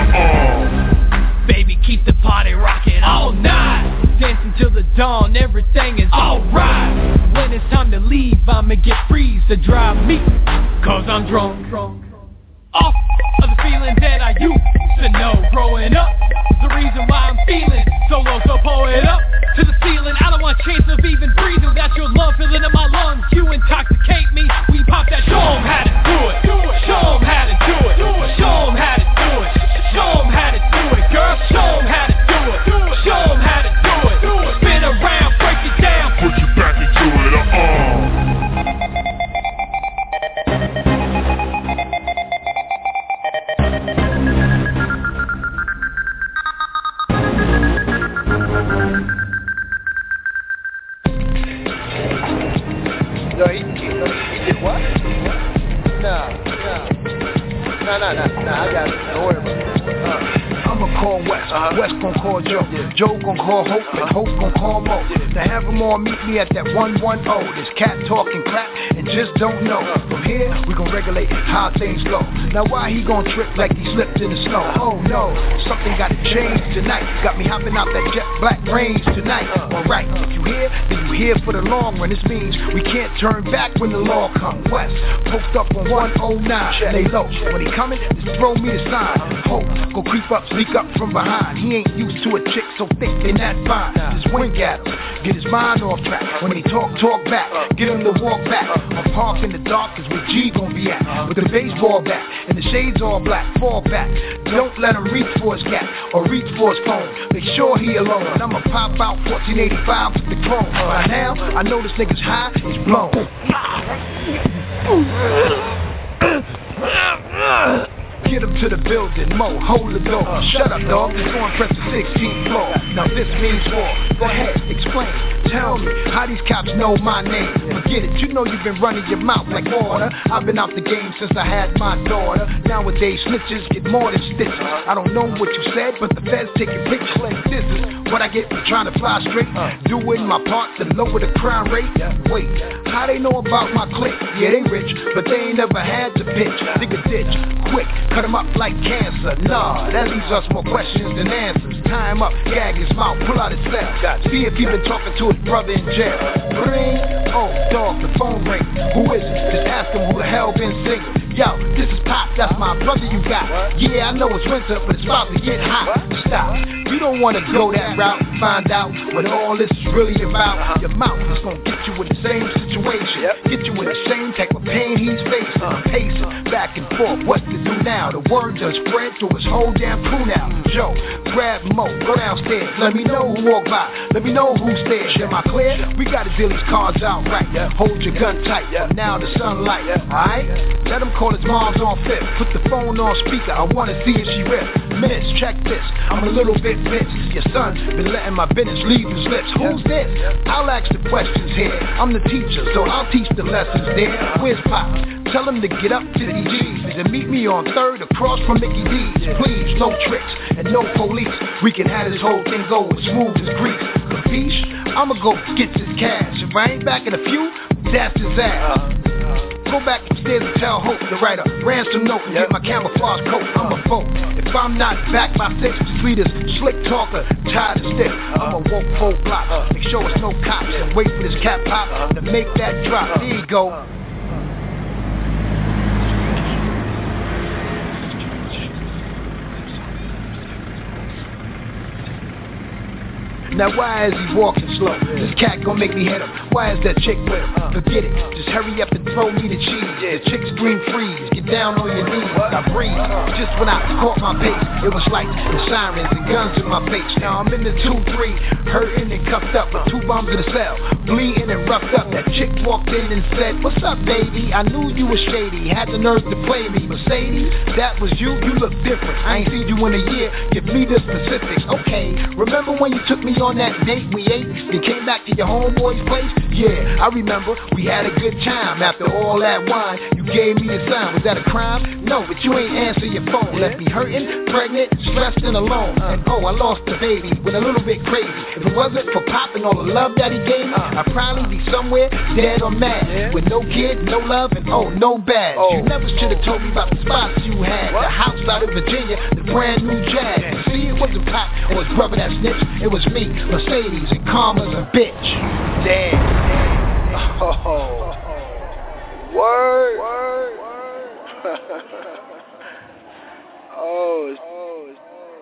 uh-uh. Baby, keep the party rocking all night. Dancing till the dawn, everything is alright. When it's time to leave, I'ma get freeze to drive me, cause I'm drunk. Off of the feeling that I used to know growing up is the reason why I'm feeling so low, so pull it up to the ceiling. I don't want a chance of even breathing without your love filling in my lungs. You intoxicate me, we pop that. Show them how to do it. Show them how to do it. Show them how to do it. Show them how to do it, girl. Show them how to do it. Show them how to do it. Spin around, break it down. Put No, he, he, he did what? No, no. No, no, no, no, I got it. Don't worry about it. Uh. I'ma call West, uh-huh. West gon' call Joe, yeah. Joe gon' call Hope, and Hope gon' call Mo. Yeah. Now have them all meet me at that one one oh. This cat talking crap and just don't know. From here, we gon' regulate how things go. Now why he gon' trip like he slipped in the snow? Oh no, something gotta change tonight. Got me hopping out that jet black range tonight. Alright, if you here, then you here for the long run. This means we can't turn back when the law comes. West, posted up on one oh nine. Lay low, when he coming, just throw me a sign. Hope, go creep up, sneak up from behind. He ain't used to a chick, so thinking that fine. Just wink at him, get his mind off track. When he talk, talk back, get him to walk back. I'm parked in the dark is where G gon' be at. With the baseball bat and the shades all black, fall back. Don't let him reach for his cat or reach for his phone. Make sure he alone. I'ma pop out fourteen eighty-five with the chrome. By now, I know this nigga's high, he's blown. Get him to the building, Mo, hold the door. Shut up, dog, it's on press the sixteenth floor. Now this means war. Go ahead, explain. Tell me how these cops know my name. Forget it, you know you've been running your mouth like water. I've been out the game since I had my daughter. Nowadays snitches get more than stitches. I don't know what you said, but the feds taking pictures like this is what I get for trying to fly straight. Doing my part to lower the crime rate. Wait, how they know about my clique? Yeah, they rich, but they ain't never had to pitch. Dig a ditch, quick, cut him up like cancer. Nah, that leaves us more questions than answers. Tie him up, gag his mouth, pull out his cell. See if he been talking to his brother in jail. Ring, oh dog, the phone ring. Who is it? Just ask him who the hell been singing. Yo, this is Pop, that's my brother you got. Yeah, I know it's winter, but it's about to get hot. Stop, you don't wanna go that route and find out what all this is really about. Your mouth is gonna get you in the same situation, get you in the same type of pain he's facing. Pacing back and forth, what to do now? The word done spread through his whole damn crew now. Joe, grab Mo, go downstairs. Let me know who walked by, let me know who's there. Am I clear? We gotta deal these cards out right. Hold your gun tight, from now to sunlight. Alright? Let him call his mom's on fifth. Put the phone on speaker, I wanna see if she ripped. Minutes, check this, I'm a little bit pissed. Your son been letting my business leave his lips. Who's this? I'll ask the questions here. I'm the teacher, so I'll teach the lessons there. Where's Pop? Tell him to get up to the G's and meet me on third across from Mickey D's. Please, no tricks and no police. We can have this whole thing go as smooth as grease. Capiche? I'ma go get this cash. If I ain't back in a few, that's his ass. Go back upstairs and tell Hope to write a ransom note and get my camouflage coat. I'm a vote. If I'm not back by six, just read this slick talker, tired and stiff. I'm a woke full block. Make sure it's no cops and wait for this cat pop to make that drop. There you go. Now why is he walking slow? This cat gon' make me hit him. Why is that chick with him? Forget it, just hurry up and throw me the cheese. The chick scream freeze, get down on your knees. I breathe, just when I caught my pace, it was like the sirens and guns in my face. Now I'm in the two three, hurting and cuffed up with two bombs in the cell, bleeding and roughed up. That chick walked in and said, what's up baby? I knew you was shady, had the nerve to play me. Mercedes, that was you, you look different. I ain't seen you in a year, give me the specifics. Okay, remember when you took me on that date we ate, you came back to your homeboy's place? Yeah, I remember, we had a good time. After all that wine, you gave me a sign. Was that a crime? No, but you ain't answer your phone. Left me hurting, pregnant, stressed and alone. And oh, I lost the baby, went a little bit crazy. If it wasn't for popping all the love that he gave me, I'd probably be somewhere dead or mad, with no kid, no love, and oh, no badge. You never should have told me about the spots you had. The house out in Virginia, the brand new Jag. See, it wasn't Pop, it was brother that snitched. It was me, Mercedes and Karma's a bitch. Damn. Oh. Word. Word. oh. oh.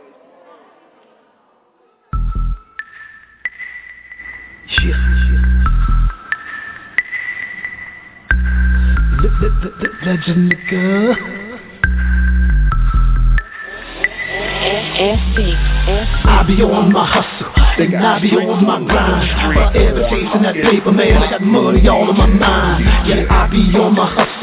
Shit. Legend nigga. F B, F B. I be on my hustle, and I be on my grind. Forever chasing that paper, man, I got money all in my mind. Yeah, I be on my hustle,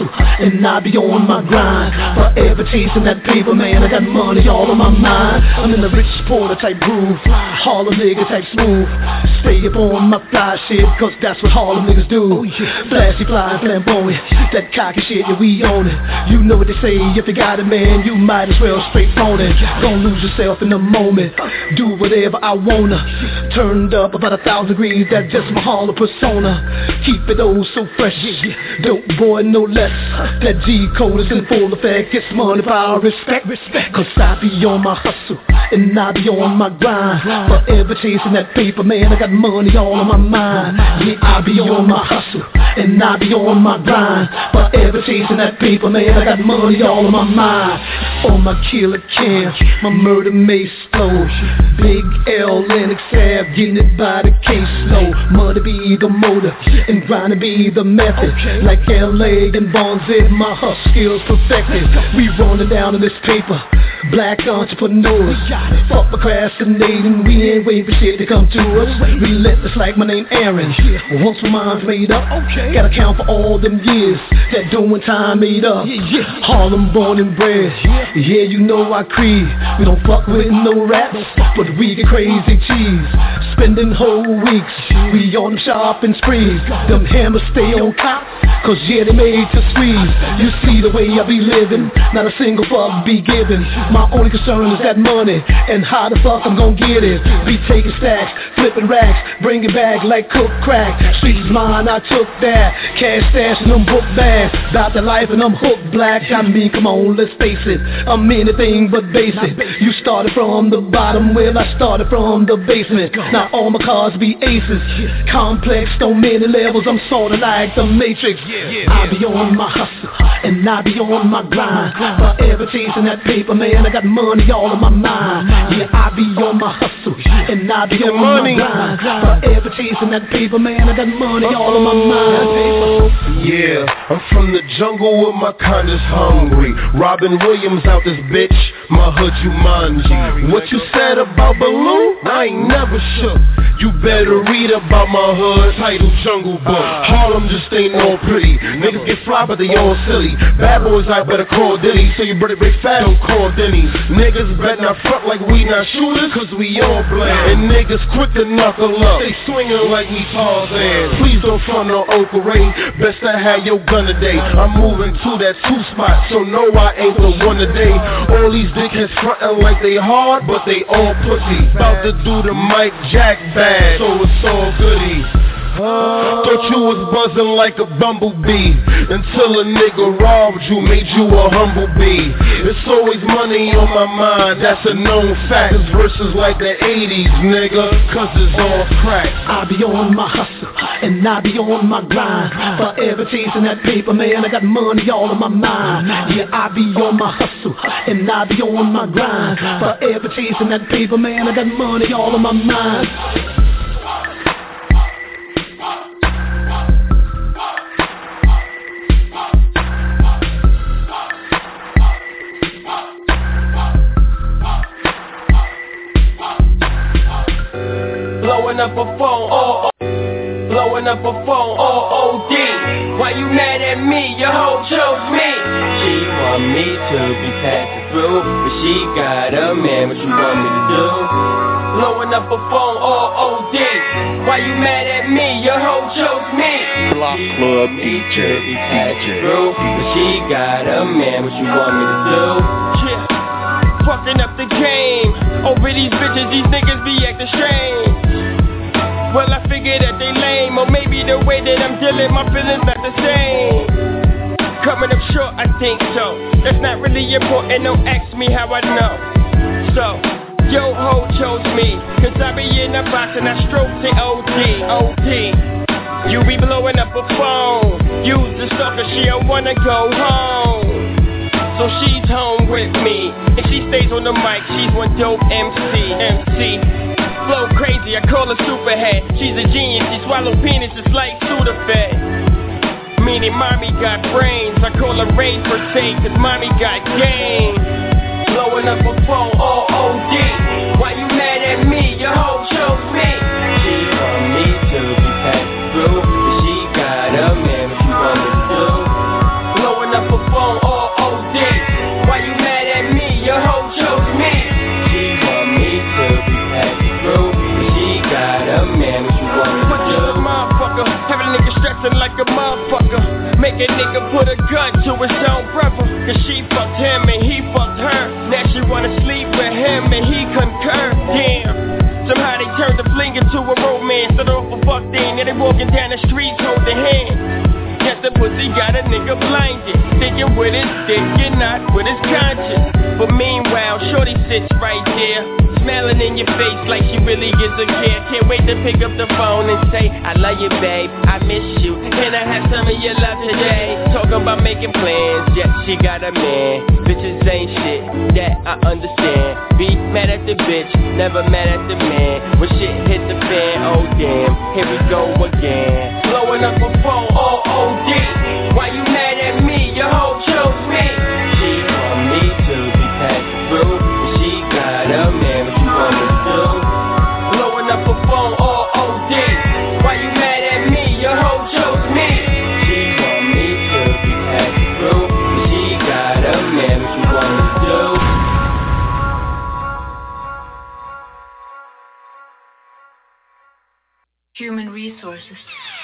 and I be on my grind. Forever chasing that paper, man, I got money all on my mind. I'm in the rich porter type groove, Harlem nigga type smooth. Stay up on my fly shit, cause that's what Harlem niggas do. Flashy, fly, flamboyant, that cocky shit, yeah, we own it. You know what they say, if you got it, man, you might as well straight phone it. Don't lose yourself in the moment, do whatever I wanna. Turned up about a thousand degrees, that's just my Harlem persona. Keep it oh so fresh, dope boy no less. That G code is in full effect, it's money, power, respect, respect. Cause I be on my hustle, and I be on my grind. Forever chasing that paper, man, I got money all on my mind. Yeah, I be on my hustle, and I be on my grind. Forever chasing that paper, man, I got money all on my mind. On my killer cam, my murder mace flow. Big L, Lennox Ave, getting it by the case low. Money be the motor, and grinding be the method. Like L A and Bonzit, my hustle skills perfected. We rolling down on this paper, black entrepreneurs. Fuck procrastinating, we ain't waiting for shit to come to us. Relentless like my name Aaron. Once my mind's made up, gotta count for all them years that doing time made up. Harlem born and bred, yeah, you know I creed. We don't fuck with no raps, but we get crazy cheese. Spending whole weeks, we on them shopping sprees. Them hammers stay on top, cause yeah, they made to squeeze. You see the way I be living, not a single fuck be given. My only concern is that money, and how the fuck I'm gon' get it. Be taking stacks, flipping racks, bring it back like cook crack. Streets mine, I took that. Cash stash and them book bags. About the life and I'm hooked black. I mean, come on, let's face it, I'm anything but basic. You started from the bottom, well I started from the basement. Now all my cars be aces, complex on many levels, I'm sorta like the Matrix. I be on my hustle, and I be on my grind. Forever chasing that paper, man, I got money all on my mind. Yeah, I be on my hustle, and I be on my grind. Forever chasing that paper, man, I got money all on my mind. Yeah, I'm from the jungle with my condoms hungry. Robin Williams out this bitch, my hood Jumanji. What you said about Baloo? I ain't never shook. You better read about my hood, title Jungle Book. Harlem just ain't all pretty. Niggas get fly but they all silly. Bad boys I better call Diddy. So you better break fat, don't call Denny. Niggas better not front like we not shooters, cause we all blame. And niggas quick to knuckle up, they swinging like we Tarzan. Please don't front no Oka Ray, best I had your gun today. I'm moving to that two spot, so no I ain't the one today. All these dickheads frontin' like they hard, but they all pussy. About to do the Mike Jack bag, so it's all goody. Thought you was buzzing like a bumblebee, until a nigga robbed you, made you a humble bee. It's always money on my mind, that's a known fact. This verses like the eighties, nigga, cause it's all crack. I be on my hustle, and I be on my grind. Forever chasing that paper, man, I got money all on my mind. Yeah, I be on my hustle, and I be on my grind. Forever chasing that paper, man, I got money all on my mind. Blowing up a phone, oh, oh. Blowing up a phone, oh, O D. Why you mad at me? Your hoe chose me. She want me to be passing through, but she got a man, what you want me to do? Blowing up a phone, oh, O D. Why you mad at me? Your hoe chose me. Block Club D J, be passing through, but she got a man, what you want me to do? Yeah. Fucking up the game. Over these bitches, these niggas be acting strange. Well, I figure that they lame, or maybe the way that I'm dealing, my feelings not the same. Coming up short, I think so. That's not really important, don't ask me how I know. So, yo ho chose me, cause I be in the box and I stroke the O D, O D. You be blowing up a phone, use the stalker, she don't wanna go home. So she's home with me, and she stays on the mic, she's one dope M C, M C. Flow crazy, I call her superhead. She's a genius, she swallow penis just like Sudafed. Meaning mommy got brains, I call her Ray for say, cause mommy got game. Blowing up a phone, all O D. Why you mad at me? Your hoe chose me. She want me to be passed through, but she got a man, what you want me to do? Blowing up a motherfucker. Make a nigga put a gun to his own brother. Cause she fucked him and he fucked her. Now she wanna sleep with him and he concur. Damn. Somehow they turned the fling into a romance. Started off a fuck thing and they walking down the streets holding hands. Guess the pussy got a nigga blinded, thinking with his dick and not with his conscience. But meanwhile, shorty sits right there, smiling in your face like she really gives a care. Can't wait to pick up the phone and say, I love you, babe, I miss you. Can I have some of your love today? Talking about making plans, yeah, she got a man. Bitches ain't shit, that I understand. Be mad at the bitch, never mad at the man. When shit hit the fan, oh damn, here we go again. Blowing up a phone, all O D. Why you mad at me? Your hoe chose me. She want me to be passed through, but she got a man. What you wanna do? Blowing up a phone, all O D. Why you mad at me? Your hoe chose me. She want me to be passed through, but she got a man. What you wanna do? Human resources.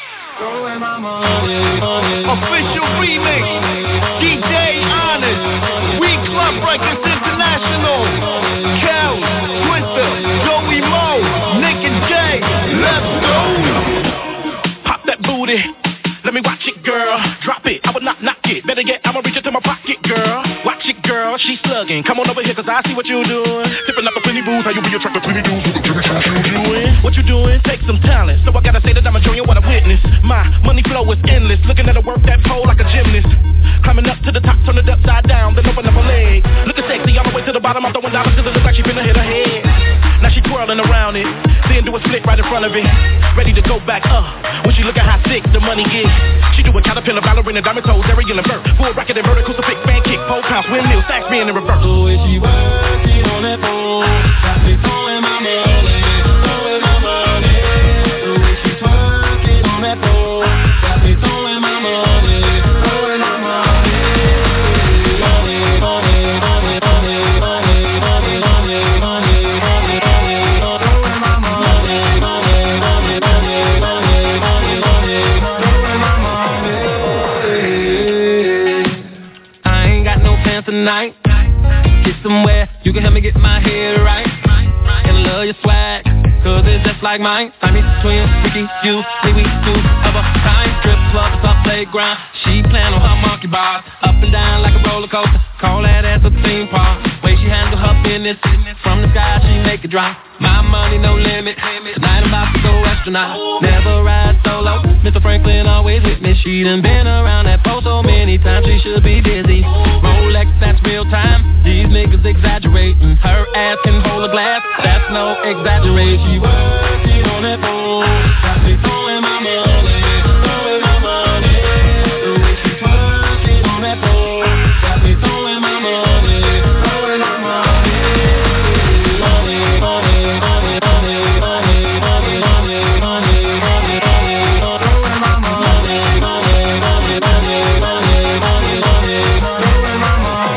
Official remix, D J Honest, We Club Records International, Kel, Twister, Joey Mo, Nick and Jay, let's go. Pop that booty, let me watch it, girl. Drop it, I will not knock it. Better yet, I'ma reach into my pocket, girl. Watch it, girl, she's slugging. Come on over here, cause I see what you doing. Sipping up the plenty booze, how you be attracted to plenty dudes. What you doing? Take some talent. So I gotta say that I'm enjoying what I witness. My money flow is endless. Looking at her work that pole like a gymnast. Climbing up to the top, turn it upside down, then open up her leg. Looking sexy all the way to the bottom. I'm throwing dollars cause it look like she finna hit her head. Now she twirling around it, then do a split right in front of it. Ready to go back up. When she look at how sick the money is. She do a caterpillar, ballerina, diamond toes, aerial and vert. Full racket and vertical, crucifix, fan kick, pole pounce, windmill, sax spin in reverse. So is she working on that pole? Got me throwing my money, throwing my money. So is she twerking on that pole? Got me throwing my money, throwing my money. Money, money, money, money, money, money, money, money, money, money. Throwing my money, money, money, money, money, money, money, throwing my money. I ain't got no plans tonight. Get somewhere, you can help me get my head right. And I love your swag, cause it's just like mine. I'm me, twin, Ricky, you, me, we two of a kind. Strip club, stop playground. She playing on her monkey bars, up and down like a roller coaster. Call that ass a theme park. Way she handle her business, from the sky she make it drop. My money no limit, tonight I'm about to go astronaut. Never ride solo, Mister Franklin always with me. She done been around that pole so many times, she should be dizzy. Rolex, that's real time, these niggas exaggerating. Her ass can hold a glass, that's no exaggeration. She working on that pole, got me throwing my money, throwing my money. The way she working on that pole, got me throwing my money, throwing my money. Money, money, money, money, money, money, money, money, money, money. Throwing my money, money, money, money, money, money, money, throwing my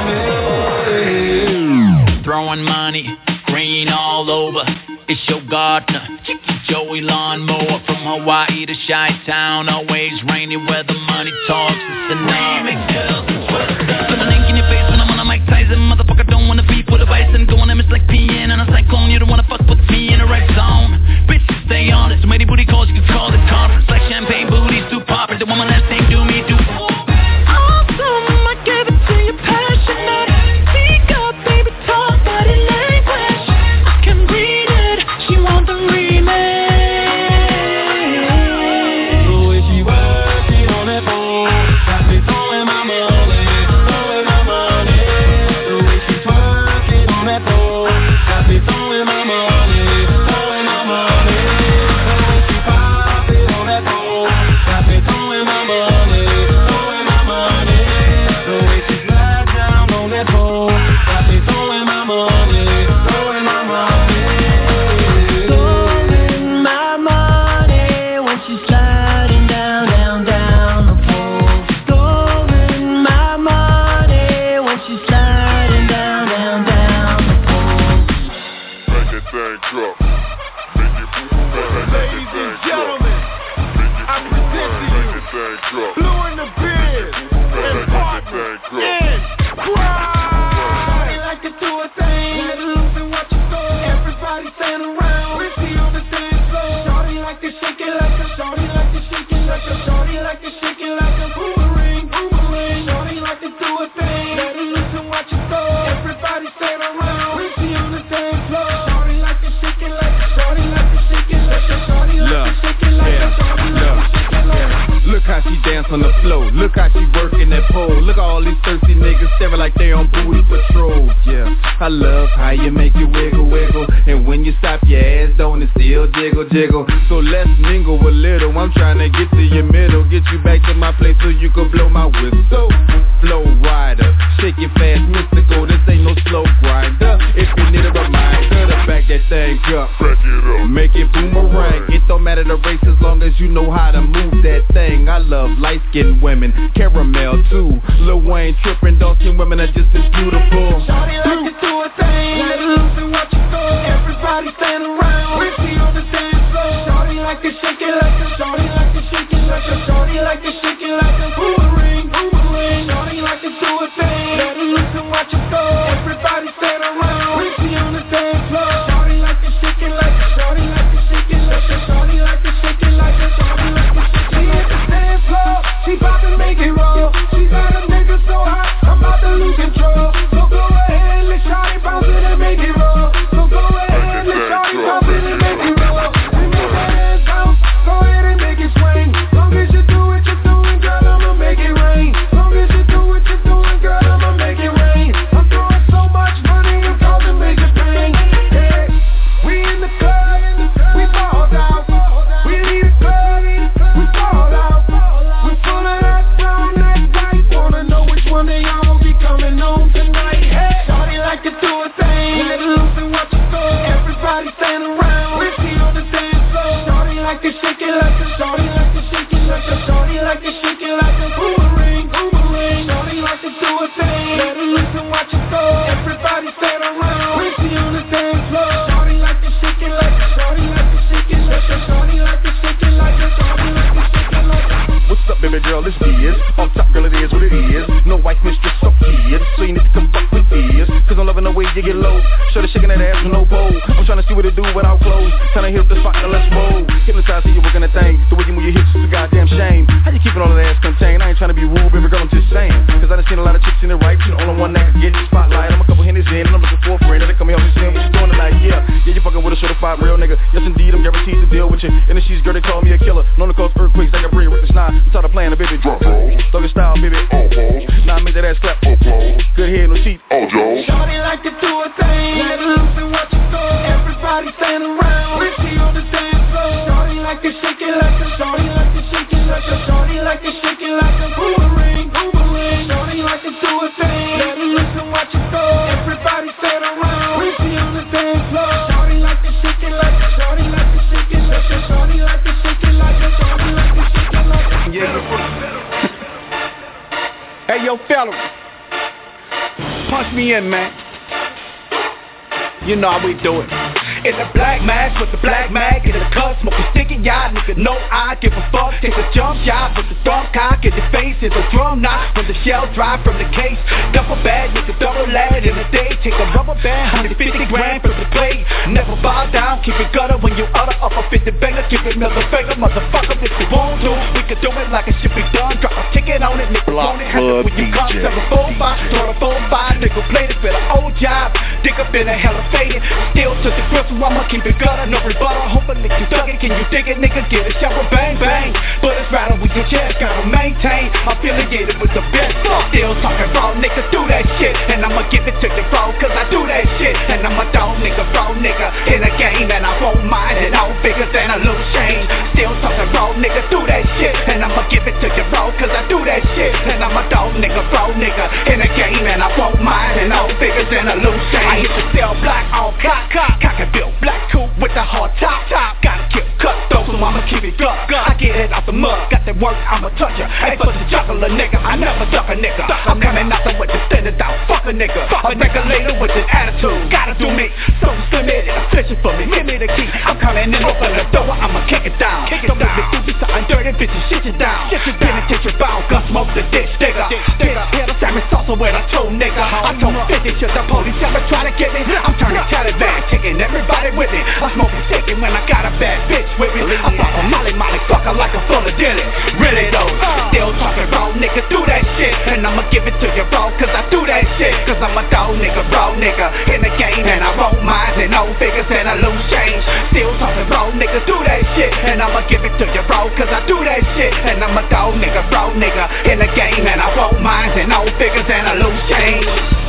money. Throwing money, green all over. It's your gardener, Joey Lawnmower. From Hawaii to Chi-Town, always rainy weather, money talks, it's a remix. Put a link in your face when I'm on a Mike Tyson. Motherfucker don't wanna beef with a bison. Going in, it's like peeing on a cyclone. You don't wanna fuck with me in the right zone. Bitch, stay honest. So many booty calls, you can call it conference. Like champagne booties, too poppin'. The woman last name do me, do Awesome, I gave it to you passionate. Speak up, baby, talk body language. I can read it, she want the remix. So is she working on that pole? doing the biz. And partners in crime. Shorty like to do a thing. Let it loose and watch it go. Everybody stand around. We see on the dance floor. Shorty like to shake it like a. Shorty like to shake it like a. Shorty like to shake it like a boomerang. Boomerang. Shorty like to do a thing. Let it loose and watch it go. Everybody stand around. We see on the dance floor. Shorty like to shake it like a. Shorty like to shake it like a. Shorty like to shake it like a. Shorty like to shake it like a. Look how she dance on the floor. Look how she working that pole. Look at all these thirsty niggas staring like they on booty patrol. Yeah, I love how you make it wiggle, wiggle. And when you stop your ass, don't it still jiggle, jiggle. So let's mingle a little. I'm trying to get to your middle. Get you back to my place so you can blow my whistle. Flow rider, shake it fast, mystical. This ain't no slow grinder. If you need a reminder to back that thing up, back it up. Make it boomerang. It don't matter the race as long as you know how to move that thing. I love light-skinned women, caramel too. Lil Wayne tripping, dark-skinned women are just as beautiful. Shorty like to do a thing. Let it loose and watch it go. Everybody stand around. We see on the dance floor. Shorty like to shake it like a. Shorty like to shake it like a. Shorty like to shake it like a boomerang. Boomerang. Shorty like to do a thing. Let it loose and watch it go. Everybody stand around. We see on the dance floor. Shorty like to shake it like a. Shorty like to shake it like a. Shorty like to shake it like a. Shorty like to shake it like a. Dance floor. She bout to make it roll. She got a nigga so hot, I'm about to lose control. So go ahead, let Shawty bounce it and make it roll. So go ahead, let Shawty bounce it and make it roll. We make that ass bounce, go ahead and make it swing. Long as you do what you're doing, girl, I'ma make it rain. Long as you do what you're doing, girl, I'ma make it rain. I'm throwing so much money, it's causing major pain. Yeah, we in the club, we balled out. We need a club, we balled out. We full of that brown, that white. Wanna know which one of y'all be coming home tonight? Hey, Shawty like to do a thing. Let it loose and watch it go. Everybody stand around. We see on the dance floor. Shawty like to shake it like a. Shawty like to shake it like a. Shawty like to shake it like a boomerang. Boomerang. Shawty like to do a thing. Let it loose and watch it go. Everybody stand around. We see on the dance floor. Shawty like to shake it like a. Shawty like to shake it like a. Shawty like to shake it like a. Shawty like to shake it like a. What's up, baby girl? It's Diaz. On top, girl, it is what it is. No wife, mistress, so kids. So you need to come fuck with ears. Cause I'm loving the way you get low. Show the shaking that ass with no pole. I'm trying to see what it do without clothes. Trying to hit up the spot, now let's roll. Hypnotize, see you working that thing. The way you move your hips is a goddamn shame. How you keeping all that ass contained? I ain't trying to be rude, baby girl, I'm just saying. Cause I done seen a lot of chicks in the right. You're the only one that can get the spotlight. I'm a couple hennies in, and I'm looking for a friend. They come help me see what you doing tonight, yeah. Yeah, you fucking with a shoulda five real nigga. Yes, indeed, I'm guaranteed to deal with you. And if she's girl, they call me a killer. Known to cause earthquakes, they got breed with the snide. I'm tired of playing the baby. Thugger style, baby. Now I make that ass clap. Good head, no teeth. Shawty like to do a thing. Let it loose and watch it go. Everybody stand around. We see on the dance floor. Shawty like to shake it like a. Shawty like to shake it like a. Shawty like to shake it like a boomerang. Boomerang. Shawty like to do a thing. Let it loose and watch it go. Everybody stand around. We see on the dance floor. Shawty like to shake it like a. Shawty like to shake it like a. Shawty like to shake it like a. Shawty like to shake it like a. Yeah. Hey, yo, fella. Punch me in, man. You know how we do it. It's a black mask with the black mag. Get a cut, smoking sticky, y'all nigga know I give a fuck. Take a jump shot with the thumb cock in the face. It's a drum knock when the shell drop from the case. Duffel bag with the double lad in the day. Take a rubber band, one hundred fifty grand from the plate. Never bow down, keep it gutter when you utter up a fifty banger. Give it another finger, motherfucker, if you want to. We can do it like it should be done. Drop a ticket on it, nigga, on it. Happen when you come, seven four five, throw the four five, nigga, play this for the old job. Dig up in a hella faded, still to the grill, so I'ma keep it gutter, no rebuttal. Hopefully you dug it, can you dig it, nigga? Get a shower, bang bang. But it's rattle with your chest, gotta maintain. Affiliated with the best, still talking raw, nigga, do that shit. And I'ma give it to you, bro, cause I do that shit. And I'm a dog nigga, bro, nigga, in a game, and I won't mind it, all bigger than a little change. Still talking raw, nigga, do that shit. And I'ma give it to you, bro, cause I do that shit. And I'm a dog nigga, bro, nigga, in a game, and I won't mind it, all bigger than a little change. I hit the cell block, all cock, cock, cock and build black coupe with the hard top, top. Gotta kill cut though, so I'ma keep it up. I get it out the mud, got that work, I'ma touch ya. Ain't for the juggler, nigga, I never duck a nigga. I'm coming out the way to stand it out, fuck Fuck a nigga, fuck a regulator with an attitude. Gotta do me, so submitted, fishing for me, give me the key. I'm coming in, open the door, I'ma kick it down. Kick it Don't down. Make me do something dirty, bitch, shit you down. Shit you down. Penitentiary bound, gun smoke the ditch, nigga. Hit a hit a Sammy Sosa with a toe, nigga. I told fifty shit, the police ever try to get me. I'm turning Taliban, taking everybody with me. I'm smoking sticky when I got a bad bitch with me. I pop a molly, molly, fucker like a full of dilly. Really though, still talking raw, nigga, do that shit. And I'ma give it to you raw, cause I do that shit. Cause I'm a dog nigga, raw nigga. In the game and I roll mines and no figures and I lose change. Still talking raw, nigga, do that shit. And I'ma give it to you raw, cause I do that shit. And I'm a dog nigga, raw nigga. In the game and I roll mines and no figures and I lose change.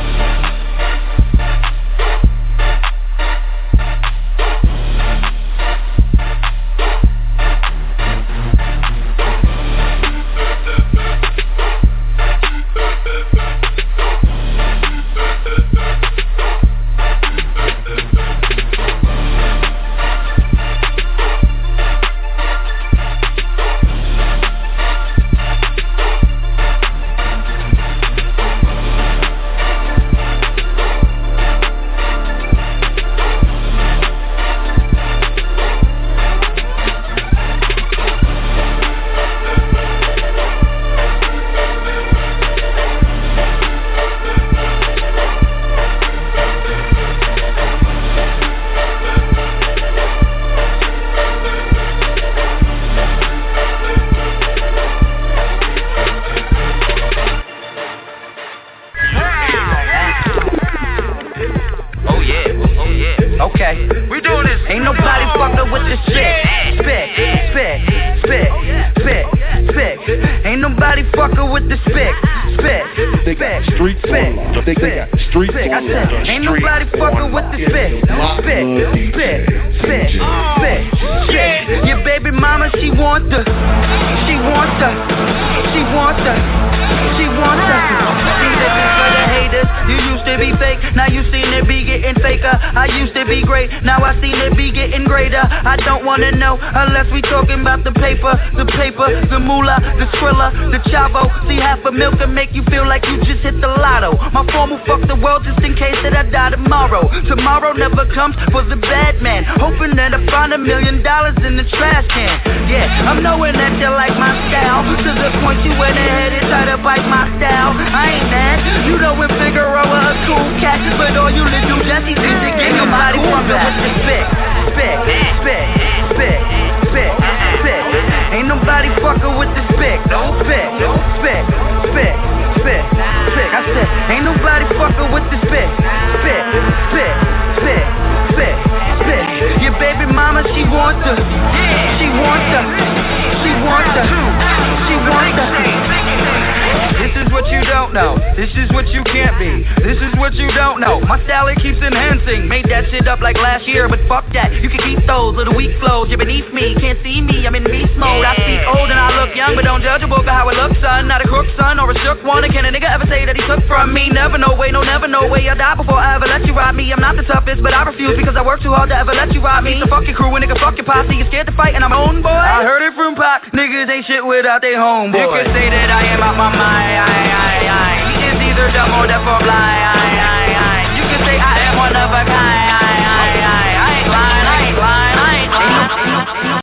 Unless we talking about the paper, the paper, the moolah, the skrilla, the chavo. See, half a milk can make you feel like you just hit the lotto. My form will fuck the world just in case that I die tomorrow. Tomorrow never comes for the bad man, hoping that I find a million dollars in the trash can. Yeah, I'm knowing that you like my style, to the point you went ahead and tried to bite my style. I ain't mad, you know when Figueroa a cool cat, but all you little Jessies need to get nobody fucking with the spit, spit, spit, spit. Spit, spit. Ain't nobody fucking with the spit. Spit, spit, spit, spit, spit. I said, ain't nobody fucking with the spit. Spit, spit, spit, spit, spit. Your baby mama, she wants her. She wants her. She wants her. She wants her. This is what you don't know. This is what you can't be. This is what you don't know. My style, it keeps enhancing. Made that shit up like last year, but fuck that. You can keep those little weak flows. You're beneath me, can't see me. I'm in beast mode. I speak old and I look young, but don't judge a book of how it looks, son. Not a crook, son, or a shook one. Can a nigga ever say that he took from me? Never, no way, no, never, no way. I'll die before I ever let you ride me. I'm not the toughest, but I refuse because I work too hard to ever let you ride me. So fuck your crew, a nigga, fuck your posse. You're scared to fight and I'm own boy. I heard it from Pac. Niggas ain't shit without they homeboy. You could say that I am out my mind. I, I, I. He is either dumb or deaf or blind. I, I, I. You can say I am one of a kind. I, I, I. I ain't lying, I ain't lying, I ain't lying.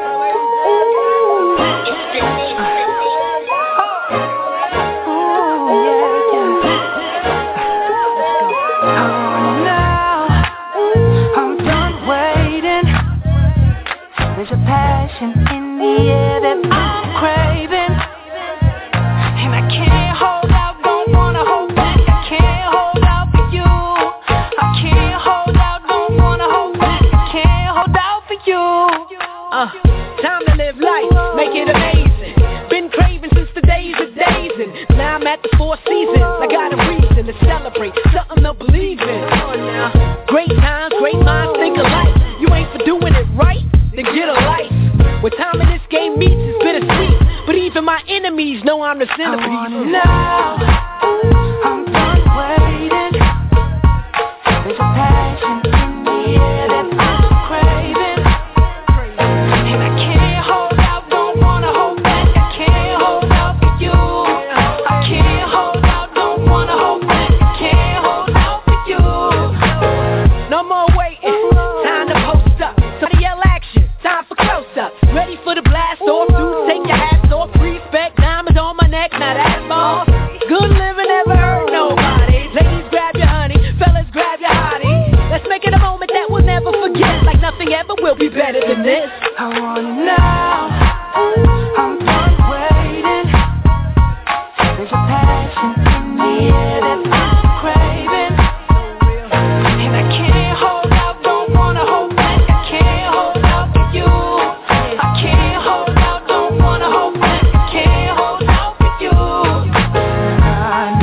There's a passion in the air that I'm craving, and I can't hold out, don't wanna hold back. I can't hold out for you. I can't hold out, don't wanna hold back. I can't hold out for you. Uh, time to live life, make it amazing. Been craving since the days of days, and now I'm at the Four Seasons. I got a reason to celebrate, something to believe in. Oh, now. Great times, great minds think alike. You ain't for doing it right, then get a life. What time in this game meets is bittersweet, but even my enemies know I'm the centerpiece. Now I'm done waiting. There's a passion in the air that I'm craving, and I can't hold out, don't wanna hold back. I can't hold out for you. I can't hold out, don't wanna hold back. I can't Good living never hurt nobody. Ladies, grab your honey. Fellas, grab your hottie. Let's make it a moment that we'll never forget. Like nothing ever will be better than this. I want it now. I'm done waiting. There's a passion in the air that I'm craving. And I can't hold out, don't wanna hold back. I can't hold out for you. I can't hold out, don't wanna hold back. I can't hold out for you. I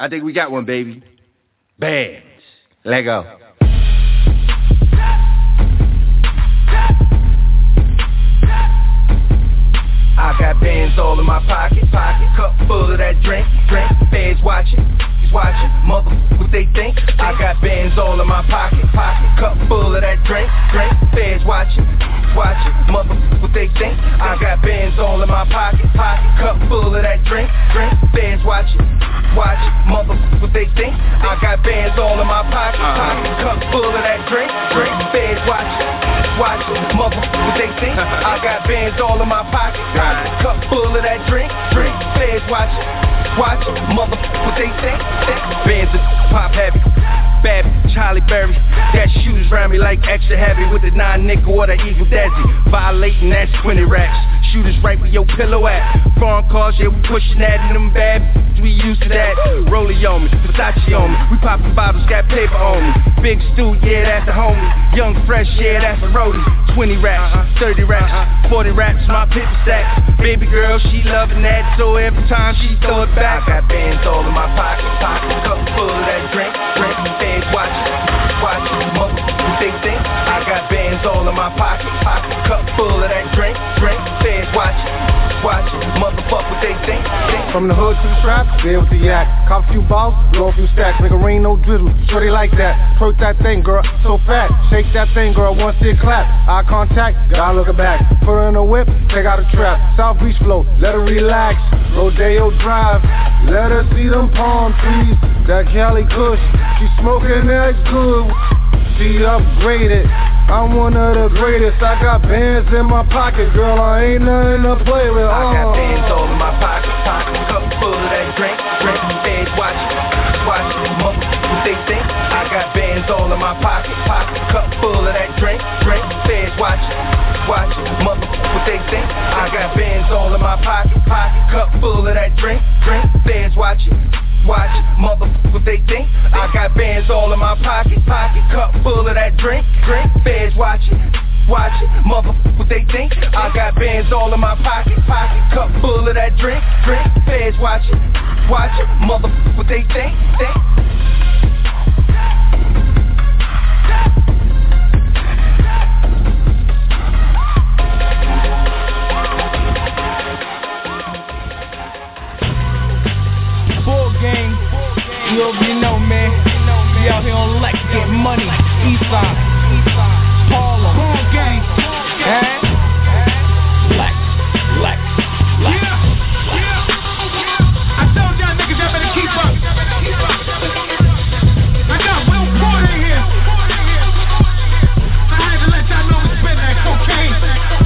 I think we got one, baby. Bands. Let go. I got bands all in my pocket, pocket, cup full of that drink, drink, feds watching, he's watching, mother, what they think? I got bands all in my pocket, pocket, cup full of that drink, drink, feds watching, watching, mother, what they think? I got bands all in my pocket, pocket, cup full of that drink, drink, feds watching, watching, mother, what they think? I got bands all in my pocket, pocket, cup full of that drink, drink, feds watching, watching, mother, what they think? I got bands all in my pocket, cup full of that drink, drink, feds watching, watching, mother, what they think? Bands of pop heavy, bad Charlie Berry, got shooters round me like extra heavy with the nine nickel or the Eagle Desi, violating that's twenty racks, shooters right where your pillow at, foreign cars, yeah we pushing that in them bad, we used to that, Rollie on me, Versace on me, we popping bottles, got paper on me, Big Stu, yeah that's a homie, Young Fresh, yeah that's a roadie, twenty racks, thirty racks, forty racks, my paper stack, baby girl she loving that, so every time she throw it back, I got bands all in my pocket, pocket, cup full of that drink, drink, feds watching, watching, mother, what they think? I got bands all in my pocket, pocket, cup full of that drink, drink, feds watching, watching, motherfucker, what they think? From the hood to the trap, there with the yak, cop a few balls, blow a few stacks, make a rain, no drizzle, shorty like that, twerk that thing, girl, so fat, shake that thing, girl, one stick clap, eye contact, gotta look her back, put her in a whip, take out a trap, South Beach flow, let her relax, Rodeo Drive, let her see them palm trees, that Cali Kush, she smoking that good, she upgraded, I'm one of the greatest, I got bands in my pocket, girl, I ain't nothing to play with, oh. I got bands all in my pocket, pocket, cup full of that drink, drink, feds watching, watching, mother, what they think? I got bands all in my pocket, pocket, cup full of that drink, drink, feds watching, watching, mother, what they think? I got bands all in my pocket, pocket, cup full of that drink, drink, feds watching, watching, mother, what they think? I got bands all in my pocket, pocket, cup full of that drink, drink, feds watching, watching, mother, what they think? I got bands all in my pocket, pocket, cup full of that drink, drink, feds watching, watching, mother, what they think? think? Bull gang, you already know, man. We out here on Lex, get money. Eastside, Harlem, Bull gang, eh? Lex, Lex, Lex. Yeah, yeah. I told y'all niggas y'all better keep up. I got Will Porter in here. I had to let y'all know we spit that cocaine.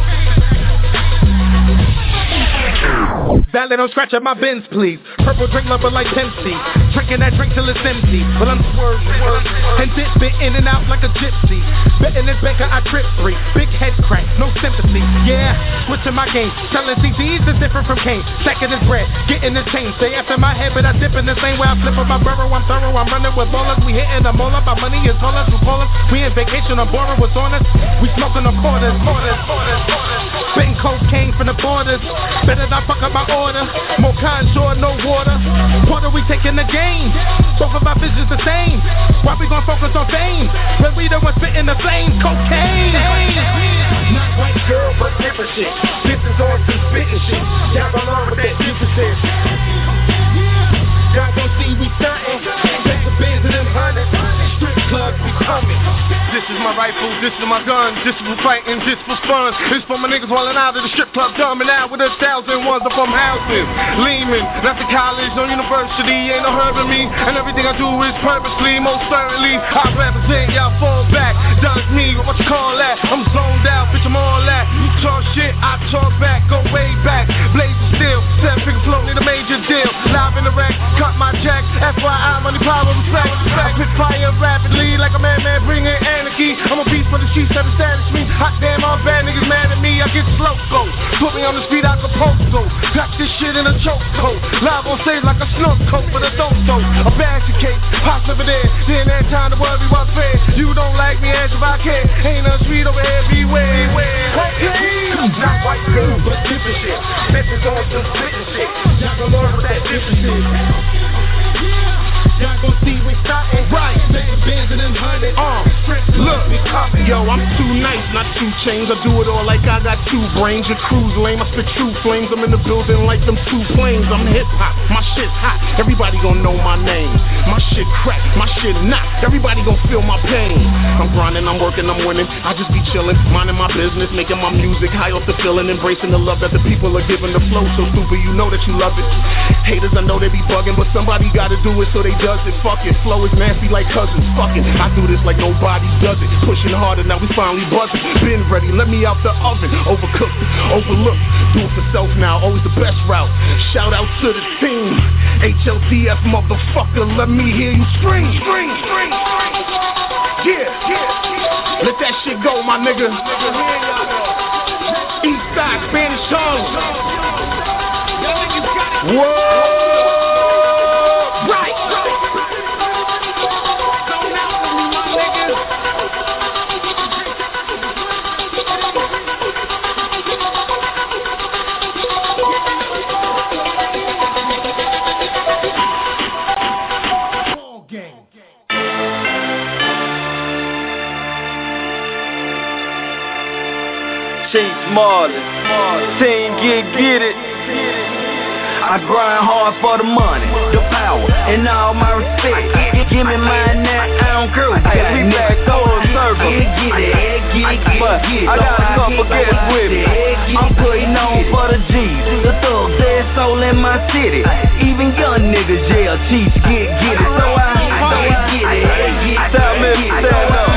Valet, don't scratch up my bins, please. Purple drink lover like Dempsey. Drinking that drink till it's empty. But I'm swerve, swerve, and dip bit in and out like a gypsy. Betting this banker, I trip free. Big head crack, no sympathy. Yeah, switching my game. Selling C Ds is different from Kane. Second is bread, getting the chain. Stay after my head, but I dip in the same way I flip with my burrow. I'm thorough, I'm running with ballers. We hitting them all up. Our money is all us who call us. We in vacation, I'm boring, what's on us? We smoking the borders, borders, borders, borders. Spitting cocaine from the borders. Better not fuck up my order. More contour, no water. Porter, we taking the game. Both of our visions the same. Why we gon' focus on fame? But we the ones spitting the flames. Cocaine. Not white girl, but different shit. This is on some spitting shit. Y'all gon' learn what that difference is. Y'all gon' see we stuntin'. Take the bands of them hundreds. Strip clubs be coming. This is my rifle, this is my gun. This is for fighting, this for fun. This for my niggas wildin' out of the strip club, dumbing out with a thousand ones. I'm from housing, Lehman, not the college, no university, ain't no hurting me. And everything I do is purposely, most certainly. I represent, y'all fall back. Done me, what you call that? I'm zoned out, bitch, I'm all that. You talk shit, I talk back, go way back. Blazing steel, seven figure flow, need a major deal. Live in the rack, cut my jack. F Y I, money, power, respect. I pick fire rapidly like a madman, bring it anarchy. I'm a beast for the streets, never establish me. Hot damn, all bad niggas mad at me. I get slow go. Put me on the street, I can post go. Got this shit in a choke coat. Live on stage like a snook coat for the don't so. A basket case, pops over there. Then that time the world be well fed. You don't like me, ask if I care. Ain't no street over here, beware. Okay. Not white girl, but different shit. Bitches on some spitting shit. Y'all gon' learn what that difference is. Yo, I'm too nice, not two chains. I do it all like I got two brains. Your crew's lame, I spit true flames. I'm in the building like them two planes. I'm hip-hop, my shit's hot. Everybody gon' know my name. My shit crack, my shit not. Everybody gon' feel my pain. I'm grinding, I'm working, I'm winning. I just be chillin', minding my business, making my music high off the feeling, embracing the love that the people are giving. The flow so stupid, you know that you love it. Haters, I know they be bugging, but somebody gotta do it, so they does it. Fuck it, flow is nasty like cousins. Fuck it, I do this like nobody does it. Pushing harder, now we finally buzzing. Been ready, let me out the oven. Overcooked, overlooked, do it for self now, always the best route. Shout out to the team, H L T F motherfucker, let me hear you scream, scream, scream. Yeah, yeah, let that shit go, my nigga. East side, Spanish Harlem. Whoa. Chief Marley, team get get it. I grind hard for the money, the power, and all my respect. Give me mine now, I don't care. Hey, we back full circle. Get it, get it, but I got a couple guests with me. I'm putting on for the G's, the thugs, dead soul in my city. Even young niggas, yeah, Chiefs get get it. So I get it, get it. Stop me, stand up.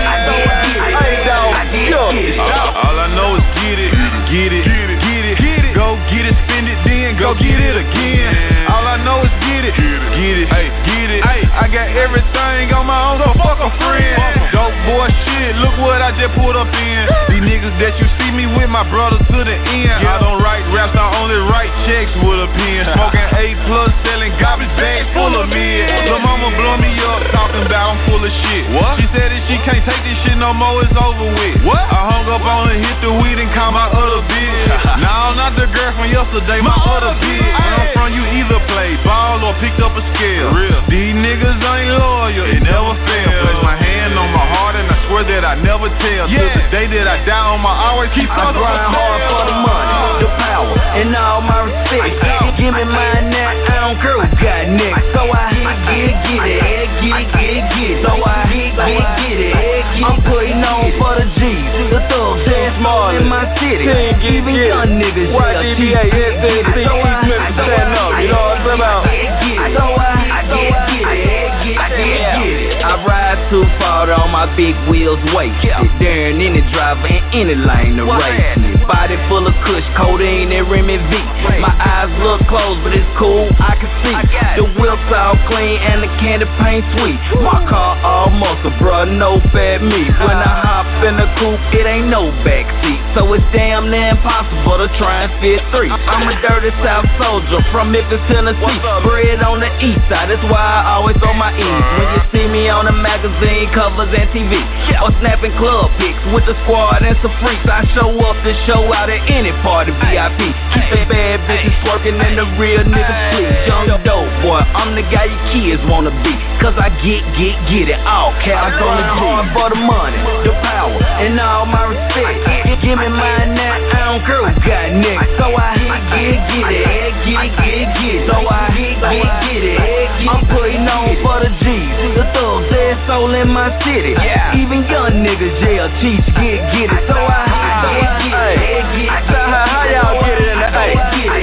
I ain't down, sure. All I know is get it, get it, get it, get it. Go get it, spend it, then go get it again. All I know is get it, get it, hey, get it. Hey, I got everything on my own, so fuck a friend. Dope boy shit, look what I just pulled up in. These niggas that you see me with, my brothers to the end. I don't write raps, I only write checks with a pen. Smoking A plus, selling garbage bags full of mid. Lil' mama blow me up, talking about I'm full of shit. What? She said that she can't take this shit no more, it's over with. What? I hung up on her, hit the weed and call my other bitch. Nah, not the girl from yesterday, my other bitch. Where I'm from, you either play ball or picked up a scale. Real. These niggas ain't loyal, it never fail. Place my hand on my heart and I swear that I never tell. Yeah. Till the day that I die on my always keep I grind hard for the money, the power, and all my respect. Give me mine now, I don't care who got next. So I get it, get it, get it, get it, get it. So I get it, get it. I'm putting on for the G's, the thugs, dead small in my city. Even young niggas, yeah, Y D B A, S N C, East Memphis, stand up, you know what I'm about? So I get it, get it, get it. I ride too far on my big wheels wasted. There ain't any driver in any lane to race me. Body full of kush, codeine and Remy V. My eyes look closed, but it's cool, I can see. The wheels all clean and the candy paint sweet. My car all muscle, bruh, no fat meat. When I hop in the coupe, it ain't no backseat. So it's damn near impossible to try and fit three. I'm a dirty South soldier from Memphis, Tennessee. Bred on the east side, that's why I always on my east. When you see me on the magazine covers and T V, or snapping club pics with the squad and some freaks, I show up to show out at any party V I P. Keep the bad bitches twerking and the real niggas sleep. Young dope boy, I'm the guy your kids wanna be. Cause I get, get, get it all cash on the G. Hard for the money, the power, and all my respect. Give me mine now, I don't care who got next. So I get, get it, get it, get it, get it. So I get, get it. I'm putting on for the G's, the thugs, dead soul in my city. Even young niggas, yeah, Chiefs get, get it. So I get, get it, get it. How y'all get it in the A?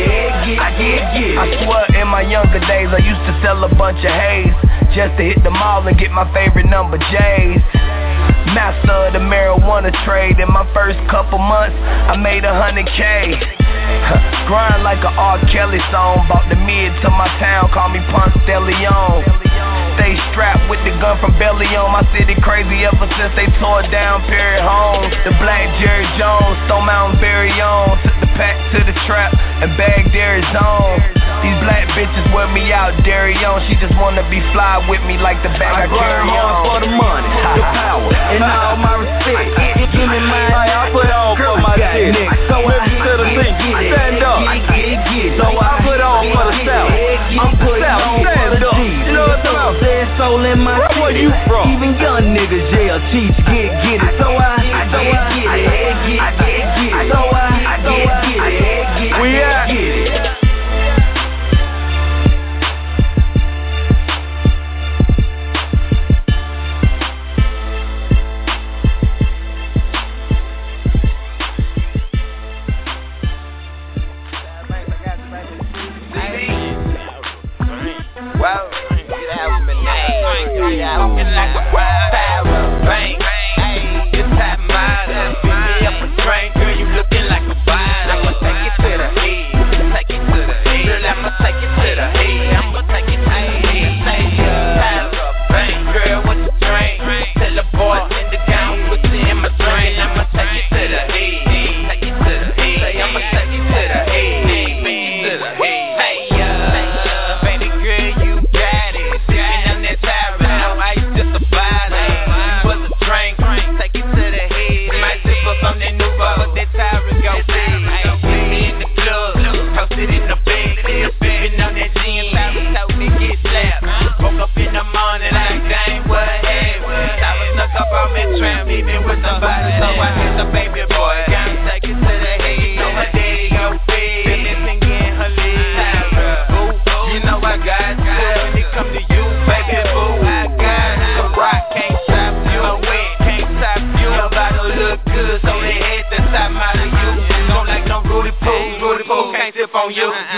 I swear in my younger days I used to sell a bunch of haze just to hit the mall and get my favorite number J's. Master of the marijuana trade. In my first couple months I made a hundred K. Grind like a R. Kelly song. Bought the mid to my town, call me Ponce de Leon. Stay strapped with the gun from Belly on. My city crazy ever since they tore down Perry Home. The black Jerry Jones, Stone Mountain Berry on. Took the pack to the trap and bagged Derry's on. These black bitches wear me out, Derry on. She just wanna be fly with me like the bag I, I carry on. For the money, the power, and all my respect. Give me mine, I put on for my shit. So Memphis to the beat, stand up. So I put on for the South. I'm putting on for the G. You know what I'm about? Dead soul in my city. Where you from? Even young niggas, yeah, Chiefs get, get it. So I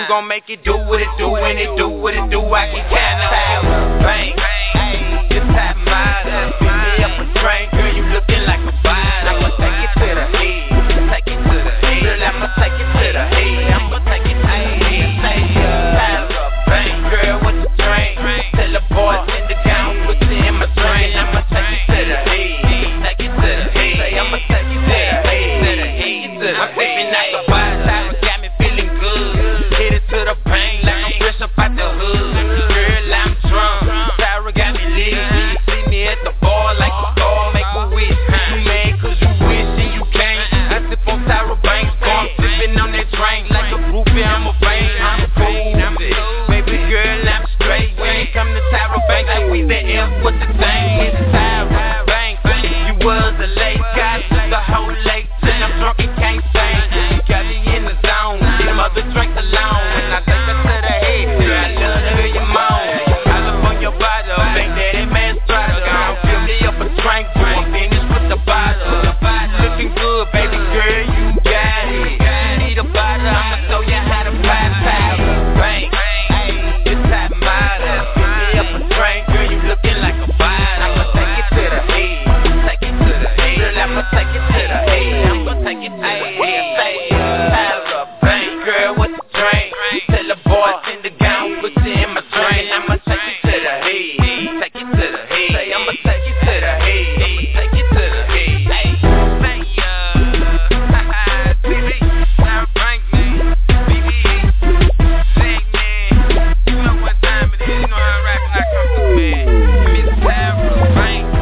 gon' make it do what it do, when it do what it do, I can count out. Bang, this time out. Fill me up a drink, girl, you looking like a fire. I'ma take it to the head, take it to the head. Girl, I'ma take it to the head, I'ma take it to the head. Pass up, bang, girl, what you drink? Tell the boys in the gown, put it in my drain. I'ma take it to the head, take it to the head. Say I'ma take it to the head, to the head. I'm sipping out the bottle, Tyler got me feeling good. Hit it to the bank like I'm fresh up out the hood. Girl, I'm drunk, Tyra got me lit. You see me at the bar like a star, make a wish. You mad cause you wish and you can't. I sip on Tyra Banks, so I'm sipping on that drink like a groupie, I'm a vein. I'm cool, baby girl, I'm straight. When it come to Tyra Banks, like we the F with the thing. It's Tyra Banks, you was a late guy, the whole late. And I'm drunk and can't sing. You got me in the zone, leave them other drinks alone. When I take her to the head, girl, I love to hear you moan. I look on your bottle, make that it man struggle. Don't fill me up a drink, so I'm finished with the bottle. Looking good, baby girl, you got it. You need a bottle, I'ma show you how to buy power. Bang, it's hot mother. Fill me up a drink, girl, you looking like a bottle. I'ma take it to the head, take it to the head. Girl, I'ma take it to the head, I'ma take it to the head. Pass up, bang, girl, what you drink? Tell the boys in the gown, put it in my drain. I'ma take it to the head, take it to the head. Say I'ma take it to the head, I'ma take it to the head. Hey, say uh, T V, now Frank man, B B E, Sick man. You know what time it is, you know how I rap when I come through, man. Miss Tyra Banks.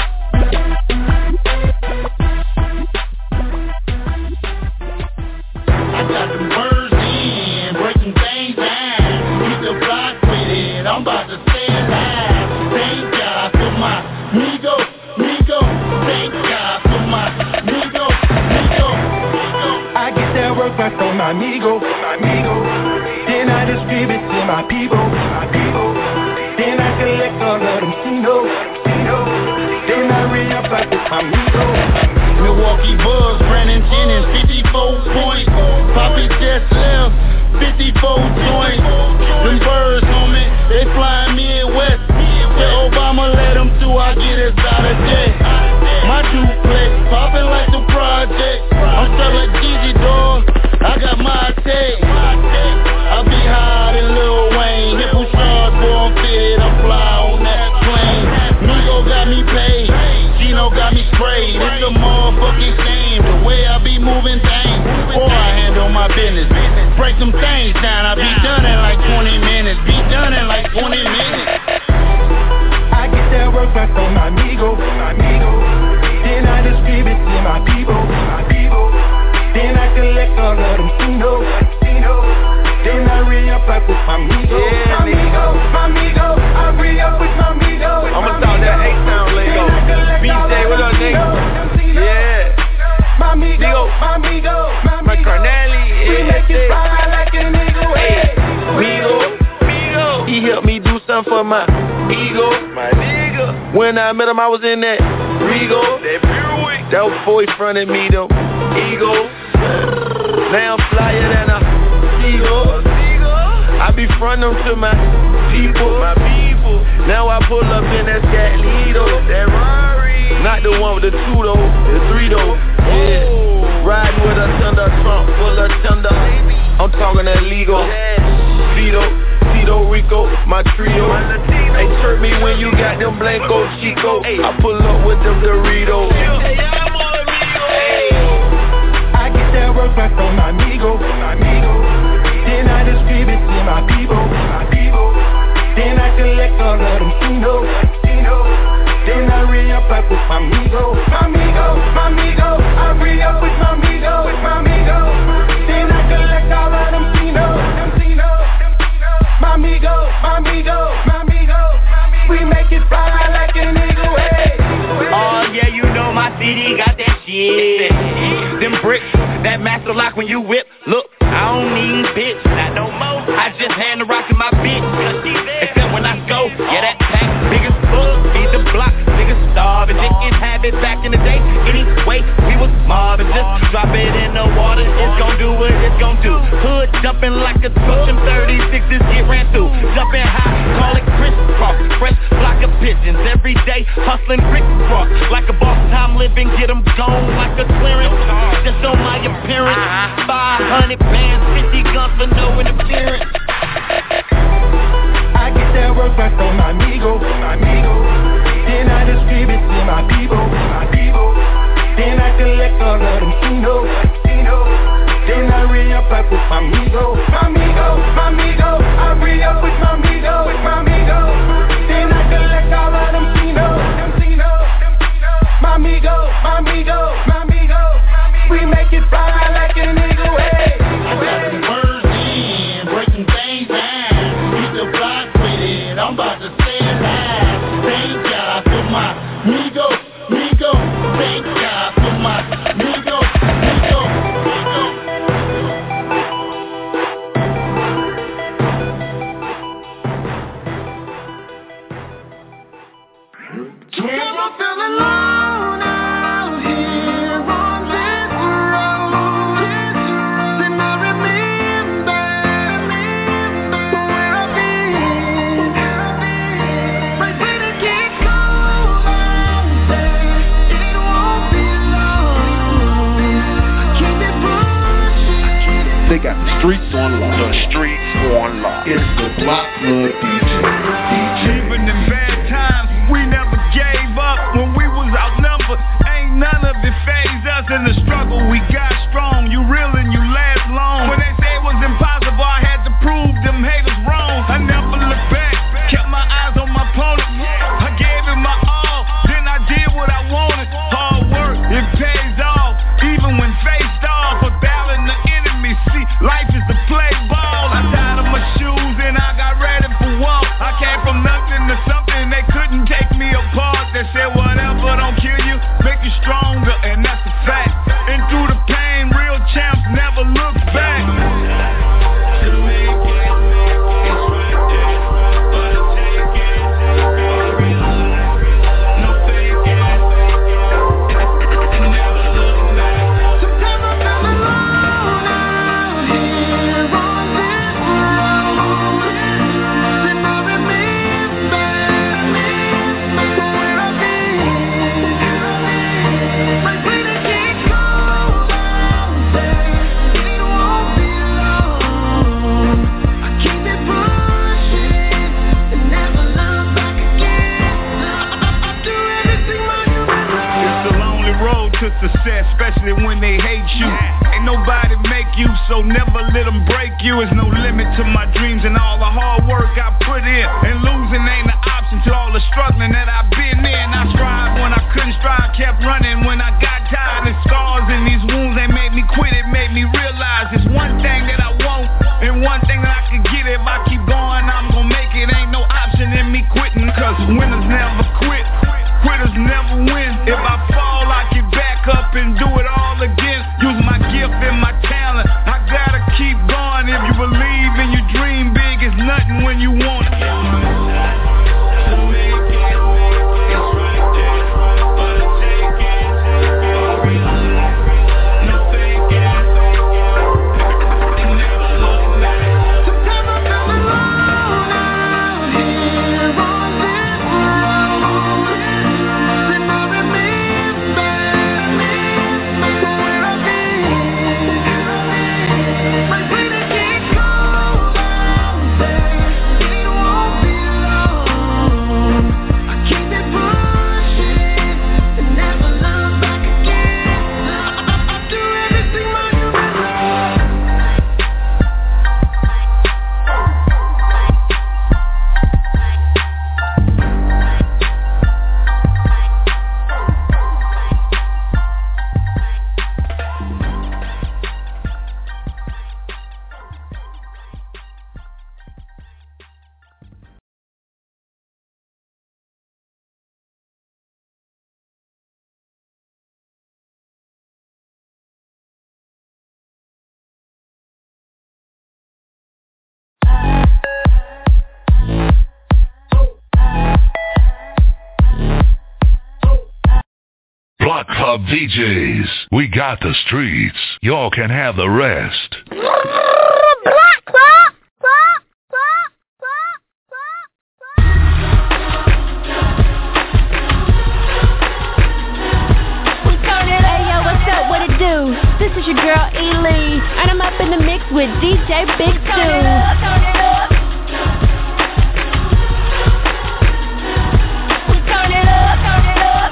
I got them birds in, break some things down. Hit the block with it, I'm about to stay alive. Thank God for my Migo, Migo. Thank God for my Migo, Migo, Migo. I get that work back on my amigo, my amigo. Then I distribute to my people, my people. Then I collect all of them C-No, C-No. Then I re-up back with my amigo. Milwaukee Bucks, Brandon Jennings, fifty-four points. Poppy just left, fifty-four joints. Them birds on me, they flying Midwest. Tell Obama let them through, I get us out of jet. My duplex, popping like the project. I'm stuck like Gigi dog, I got my take. I be high than Lil Wayne. Hip Bouchard, boy, I'm fitted, I'm fly on that plane. Migo got me paid, Gino got me sprayed. It's a motherfucking shame, the way I be moving things. Or I handle my business, break some things down. I be done in like twenty minutes, be done in like twenty minutes. I get that work back on my amigo, my amigo. Then I distribute to my people, my people. Then I collect all of them C-No, C-No. Then I re-up back with my amigo, Yeah, my amigo, my amigo. I re-up with my amigo. I'ma talk that A-Town lingo. B J, what up, nigga? Yeah. My amigo, my amigo, My Carnelli, we make it fly like an eagle. Hey, Migo, Migo. He helped me do something for my ego, my nigga. When I met him, I was in that Rego, that Buick. That was before he fronted me, though. Ego. Now I'm flyer than a Eagle. I be frontin' them to my people, my people. Now I pull up in that Scatlido, that Rari. Not the one with the two though, the three though. Yeah. Riding with a thunder trunk full of thunder. I'm talking that legal. Vito, Tito Rico, my trio. Hey, chirp me when you got them Blanco Chico. I pull up with them Doritos. I get that work back on my amigo, my amigo. Then I distribute to my people, my people. Then I collect all of them C-No, C-No. Then I re-up back with my amigo, my amigo, my amigo. I re-up with my amigo, with my amigo. Then I collect all of them C-No, them C-No. My amigo, my amigo, my amigo. We make it fly like an eagle, hey. Oh yeah, you know my city got that shit. Them bricks, that master lock when you whip. Look, I don't need bitch, not no more. I just hand the rock to my bitch, cause she there. Except when I go, yeah that pack big as fuck. Feed the block, niggas starving. Didn't have it back in the day. Anyway, we was mobbing. Just drop it in the water, it's gon' do what it's gon' do. Hood Jumping like a truck, them thirty-sixes get ran through. Jumping high, call it crisscross. Fresh flock of pigeons, every day hustling crisscross. Like a boss, time living, get them gone like a clearance. Just on my appearance, five hundred bands, fifty guns for no interference. I get that work back from my amigo, my amigo. Then I distribute to my people, my people. Then I collect all of them Cino, Cino. Then I re-up back with my amigo, my amigo, my amigo. I re-up with my amigo, with my amigo. Then I collect all of them Cino, them Cino. My amigo, my amigo, my amigo. We make it fly like an eagle, hey. Words in, breaking things down. Beat the block with it, I'm about to say it loud. Thank God for my amigo, amigo. Thank God for my amigo, amigo, amigo. Never feel alone out here on this road. Then I remember where I've been. Right when it gets cold out there, it won't be long. Keep it pushing. They got the streets on lock. The streets on lock. It's the Block Club D J. D J. Even in bad times, we never gave up. When we was outnumbered, ain't none of it phased us. In the struggle, we got strong. You real and you last long. When they say it was impossible, I had to prove them haters wrong. I never looked back, kept my eyes on my opponent. I gave it my all, then I did what I wanted. Hard work, it pays off, even when faced off. But battling the enemy, see, life is to play ball. I tied up my shoes and I got ready for war. I came from nothing to something, they couldn't take me apart. They said whatever don't kill you, make you stronger, and that's a fact. And through the pain, real champs never look back. To make it, it's right there, but I take it. No faking, and never look back. Sometimes I feel alone out here on this road. Then I remember where I've been. Right when it gets cold out there, it won't be long. I keep it pushing and never look back again. I do everything my It's a lonely road to success, especially when they hate you. Ain't nobody make you, so never let them break you. There's no limit to my dreams and all the hard work I put in. And losing ain't an option to all the struggling that I've been in. I strive when I couldn't strive, kept running when I got tired. And scars and these wounds, they made me quit. It made me realize it's one thing that I want and one thing that I can get. If I keep going, I'm gonna make it. Ain't no option in me quitting, cause winners never quit. Quitters never win. If I fall, I get back up and do it all again. Use my gift and my talent. I gotta keep going. If you believe and you dream big, it's nothing when you want it. To make it, it's right there, but I take it. No faking, and never look back. Sometimes I feel alone out here on this road. Then I remember where I've been. Right when it gets cold out there, it won't be long. I keep it pushing and never look back again. I do everything my Block Club D Js, we got the streets. Y'all can have the rest. it's your girl E-Lee, and I'm up in the mix with D J Big Stu. Turn it up, turn it up. We turn it up, turn it up.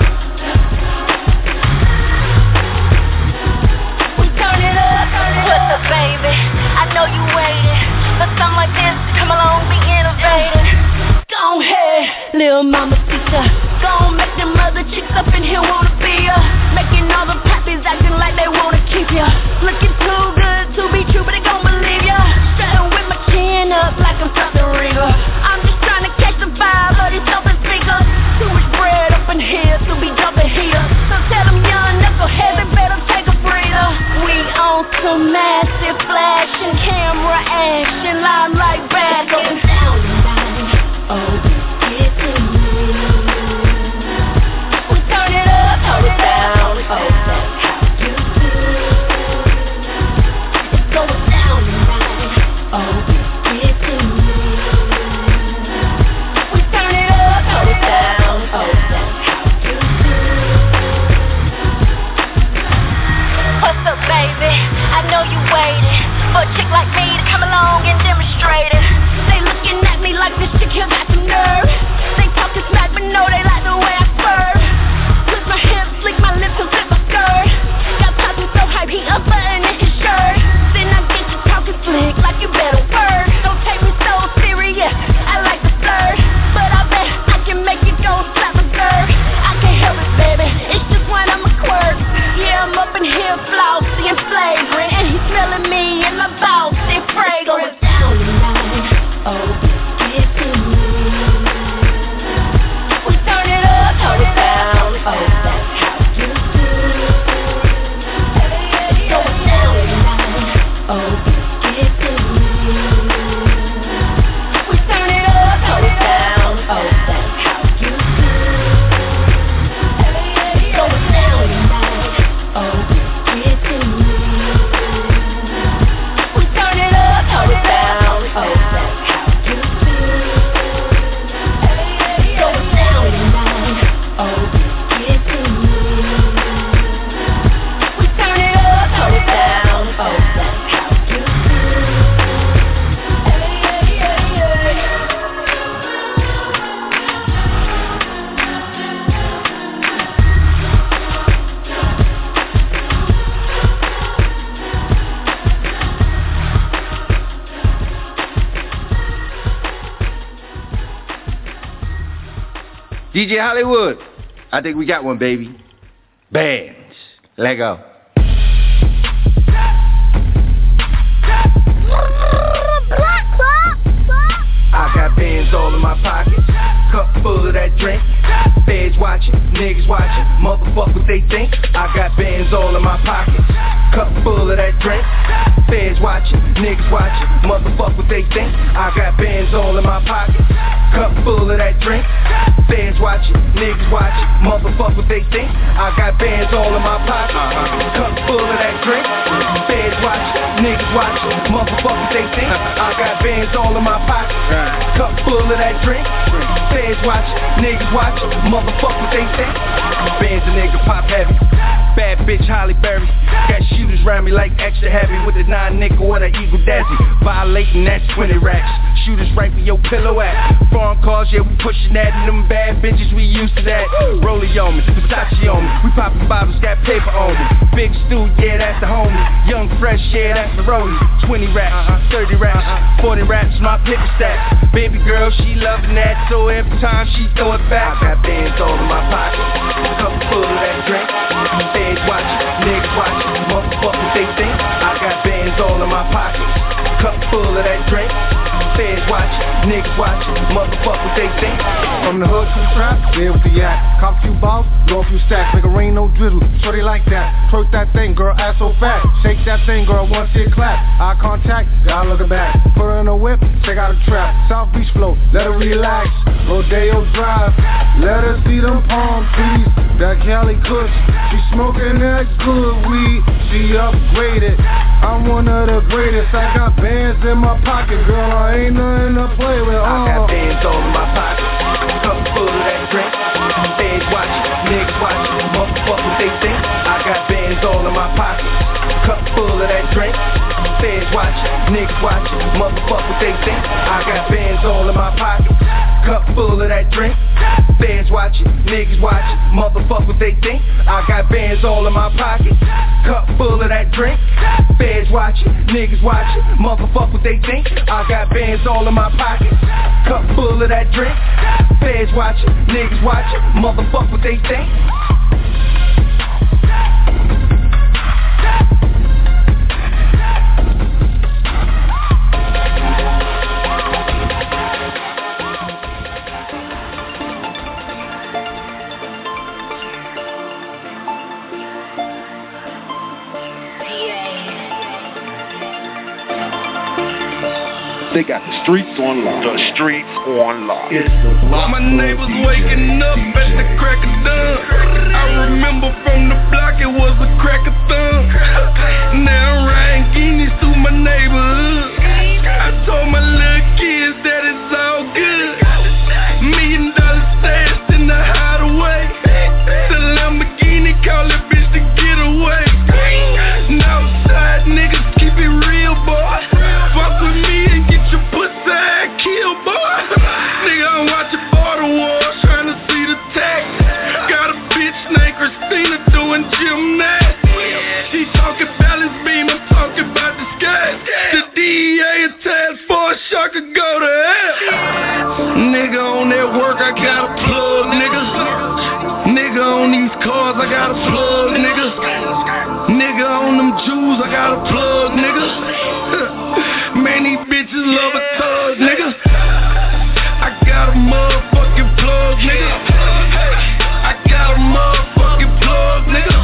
We turn it up, turn it up. What's up, baby? I know you waited for something like this to come along, be innovative. Go ahead, little mama sister. Go on, make them other chicks up in here wanna be ya. Making all the pappies acting like they wanna keep ya. Looking too good to be true, but they gon' believe ya. Strutting with my chin up like I'm something regal. I'm just trying to catch the vibe of these open speakers. Too much bread up in here to be jumping here. So tell them young knuckleheads they better take a breather. We on some massive flashing camera action. Limelight bad going down tonight. Oh, get to me. We turn it up, turn it down. Oh, that's how you do. It's going down tonight. Oh, get to me. We turn it up, turn it down. Oh, that's how you do. What's up, baby? I know you waited for a chick like me to come along and demonstrate it. They looking at me like this chick here got some nerve. They talking smack, but no, they like the way I swerve. Twist my hips, flick my lips, and flip my skirt. Got talking so hype, he unbuttoning his shirt. Then I get to talking slick, like you better work. Don't take me so serious, I like to flirt, but I bet I can make you go slap a girl. I can't help it, baby, it's just when I'm a quirk. Yeah, I'm up in here flossy and flagrant, and he's smelling me and my bossy fragrance. Going down tonight. Oh, get to me. We turn it up, turn it down. Oh, that's how you do. It's going down tonight. Oh, get to me. We turn it up, turn it down. Oh, that's how you do. It's going down tonight. Oh, get to me. We turn it up, turn it down. Oh, that's D J Hollywood, I think we got one, baby. Bands. Let go. I got bands all in my pockets, cup full of that drink. Feds watching, niggas watching, motherfuckers they think. I got bands all in my pockets, cup full of that drink. Feds watching, niggas watching, motherfuckers they think. I got bands all in my pockets, cup full of that drink. Feds watching, niggas watching, motherfuckers they think. I got bands all in my pockets, cup full of that drink. Feds watching, niggas watching, motherfuckers they think. I got bands all in my pockets, cup full of that drink. Feds watching, niggas watching, motherfuckers they think. Bands a nigga pop heavy, bad bitch Holly Berry. Got shooters round me like extra heavy with the nine nickel or the Eagle Desi. Violating, that's twenty racks. Shooters right where your pillow at. Foreign cars, yeah, we pushing that. And them bad bitches, we used to that. Rollie on me, Versace on me. We popping bottles, got paper on me. Big Stu, yeah, that's the homie. Young Fresh, yeah, that's the rollie. twenty racks, thirty racks, forty racks, my paper stacks. Baby girl, she loving that, so every time she throw it back. I got bands all in my pocket, cup full of that drink. Feds watching, niggas watching, motherfuckers they think. I got bands all in my pocket, cup full of that drink. Feds watching, niggas watching, motherfuckers they think. From the hood to the trap, there with the act. Cop a few balls, blow a few stacks. Make a rain, no drizzle, shorty like that. Twerk that thing, girl, ass so fat. Shake that thing, girl, once it clap. Eye contact, gotta look back. Put her in a whip, check out a trap. South Beach flow, let her relax. Rodeo Drive, let her see them palm trees. That Cali Kush, she smoking that good weed. She upgraded, I'm one of the greatest. I got bands in my pocket, girl, I ain't nothing to play with. Oh. I got bands all in my pocket, cup full of that drink. Feds watching, niggas watching, motherfuckers they think. I got bands all in my pocket, cup what they think. I got bands all in my pocket, cup full of that drink. Feds watching, niggas watching, motherfuck what they think. I got bands all in my pocket, cup full of that drink. Feds watching, niggas watching, motherfuck what they think. They got the streets on lock. The streets on lock. It's the block. My neighbors waking up at the crack of dawn. I remember from the block it was a crack of thumb. Now I'm riding guineas through my neighborhood. I told my little kids that it's all good. Million dollar stashed in the hideaway. The Lamborghini call that bitch to get away. Northside niggas keep it real, boy. Fuck with me and get your pussy kill, boy. Nigga, I'm watching border wars, trying to see the tax. Got a bitch named Christina doing gymnastics. She talking balance beam, I'm talking about the sky. The D E A and task force, y'all could go to hell. Nigga on that work, I got a plug, nigga. Nigga on these cars, I got a plug, nigga. Nigga on them Jews, I got a plug, nigga. Man, these bitches love a thug, nigga. I got a motherfucking plug, nigga. I got a motherfucking plug, nigga.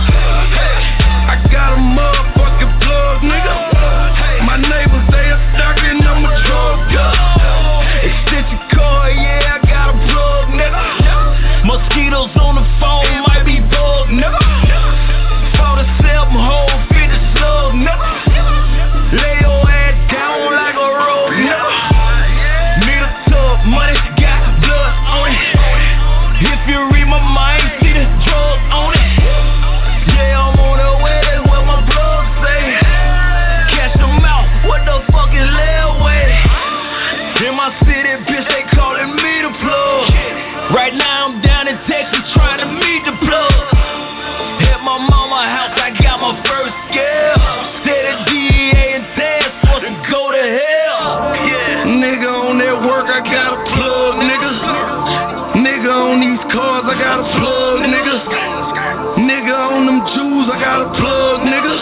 I got a motherfucking plug, nigga. My neighbors, they are stocking, I'm a drug dealer. Extension cord, yeah, I got a plug, nigga. Mosquitoes on the phone, might be bug, nigga. Four to seven hole, fifty slug, nigga. Lay your ass down like a road, nigga. Need a tub, money, got blood on it. If you read my mind, see the drug on it. Yeah, I'm on the way, that's what my blood say. Catch them out, what the fuck is layaway? In my city, bitch, they calling me the plug. Right now I'm down in Texas trying to meet the plug. At my mama house, I got my first scale. Said the D E A and task force to go to hell. Yeah. Nigga on that work, I got a plug, nigga. Nigga on these cars, I got a plug, nigga. Nigga on them Jews, I got a plug, nigga.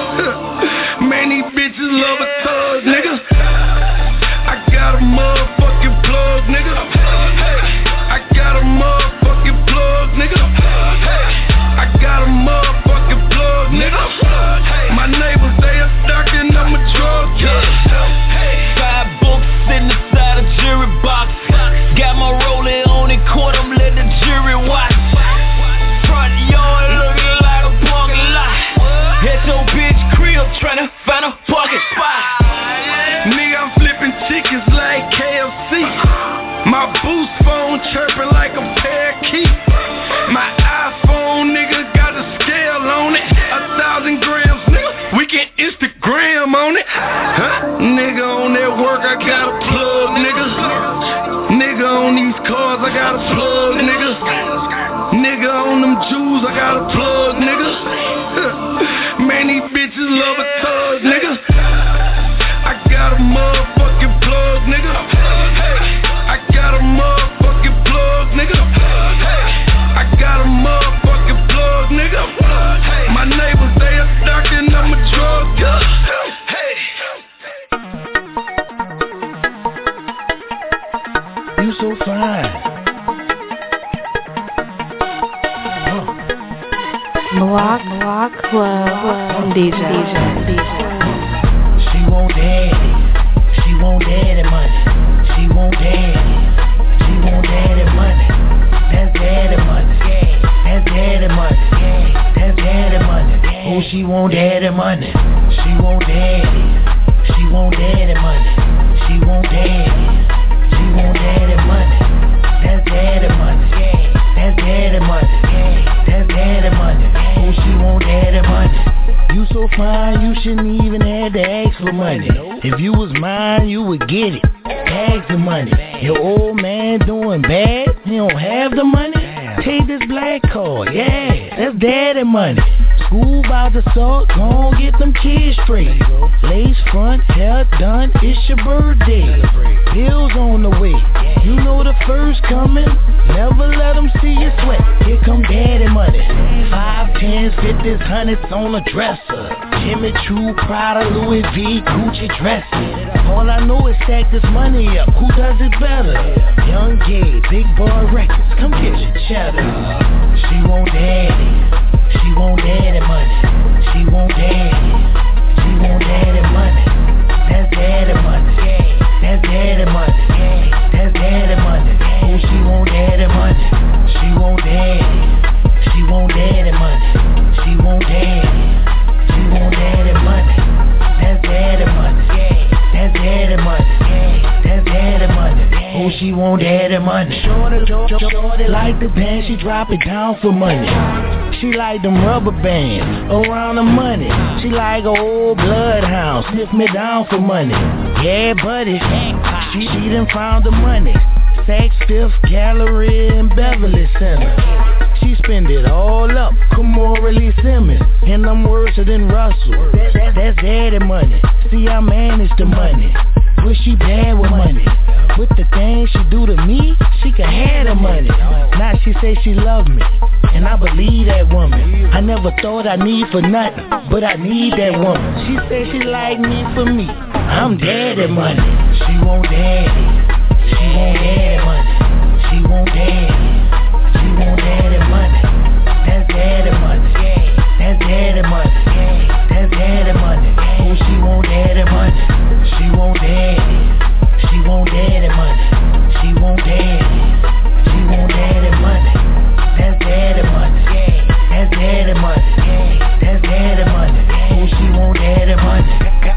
Man, these bitches love a thug, nigga. I got a motherfucking plug, nigga. I got a motherfucking plug, nigga. I got a motherfucking plug, nigga. My neighbors, they are stocking, I'm a drug dealer. Five books in the side of jury box. Got my rollie on in court, I'm letting the jury watch. Front yard looking like a parking lot. At your bitch crib, trying to find a parking spot. Nigga, I'm flipping chickens like K F C. My boost phone chirping like a parakeet. My iPhone, nigga, got a scale on it. A thousand grams, nigga, we can Instagram on it. Huh? Nigga on that work, I got a plug, nigga. Nigga on these cars, I got a plug, nigga. Nigga on them Jews, I got a plug, nigga. Man, these bitches love a thug, nigga. I got a motherfucking plug, nigga. I got a motherfucking plug, nigga. I got a motherfucking plug, nigga. My neighbors, they are stocking, I'm a drug dealer. You so fine. Block, block, club, D J, D J, D J. She want daddy. She want daddy money. She want daddy. She want daddy money. That's daddy money. That's daddy money. That's daddy money. Oh, she want daddy money. She want daddy. She want daddy money. She want daddy. She want daddy money. That's daddy money. That's daddy money. That's daddy money. Oh, she want daddy money. You so fine, you shouldn't even have to ask for money. If you was mine, you would get it. Ask the money. Your old man doing bad, he don't have the money. Take this black card, yeah, that's daddy money. School about to start, gon' get them kids straight. Lace front, hair done, it's your birthday. Bills on the way, you know the first coming. Never let them see you sweat, here come daddy money. Five, tens, fifties, hundreds on a dresser. Jimmy Choo, Prada, Louis V, Gucci dresses. All I know is stack this money up, who does it better? Young Gay, Big Boy Records, come get your cheddar. She want daddy, she want daddy money. She want daddy, she want daddy money. That's daddy money, that's daddy money, that's daddy money. Oh, she want daddy money, she want daddy, she want daddy money. She want daddy, she want daddy money. That's daddy money, that's daddy money, that's daddy money. Oh, she want daddy money. Shorty, shorty like the band, she drop it down for money. She like them rubber bands around the money. She like a old bloodhound, sniff me down for money. Yeah, buddy, she, she done found the money. Saks Fifth Gallery in Beverly Center. She spend it all up, Kamora Simmons. And I'm worse than Russell, that, that, that's daddy money. See, I manage the money, but she bad with money. With the things she do to me, she can have the money. Now she say she love me, and I believe that woman. I never thought I need for nothing, but I need that woman. She say she like me for me, I'm daddy money. She want daddy, she want daddy money. She want daddy, she want daddy money. That's daddy money, that's daddy money, that's daddy money. Oh, she want daddy money, she want daddy, she want daddy money. She want daddy, she want daddy money. That's daddy money, that's daddy money, that's daddy money. Oh, she want daddy money.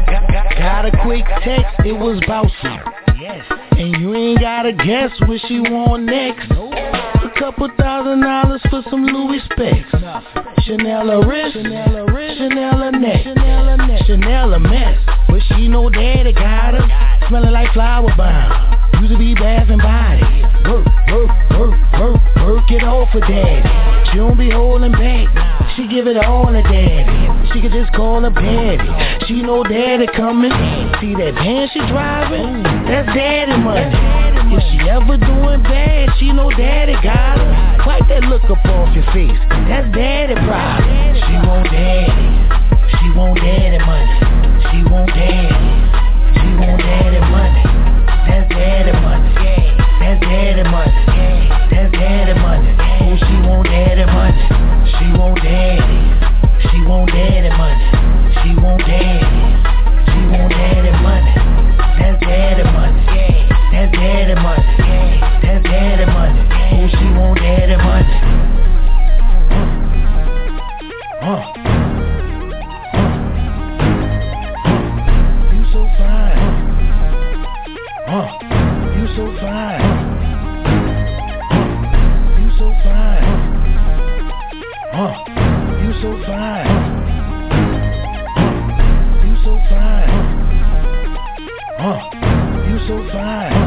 Got a quick text, it was bouncy. And you ain't gotta guess what she want next. A couple thousand dollars for some Louis specs. Chanel a wrist, Chanel a neck, Chanel a mess. But she know daddy got her, smelling like flower bomb. Used to be Bath and Body. Work, work, work, work, work it all for daddy. She don't be holding back, she give it all to daddy. She can just call her daddy. She know daddy coming. See that van she driving? That's daddy money. If she ever doing bad, she know daddy got her. Wipe that look up off your face, that's daddy problem. She want daddy, she want daddy money. She want daddy, she want daddy money. That's daddy money, that's daddy money, that's daddy money. Oh, she want daddy money, she want daddy, she want daddy money. She want daddy, she want daddy money. That's daddy money, that's daddy money, that's daddy money. Oh, she want daddy money. Uh, uh, uh. You so fine. Uh, you so fine. You so fine. Uh, you so fine. You so fine. Uh, you so fine.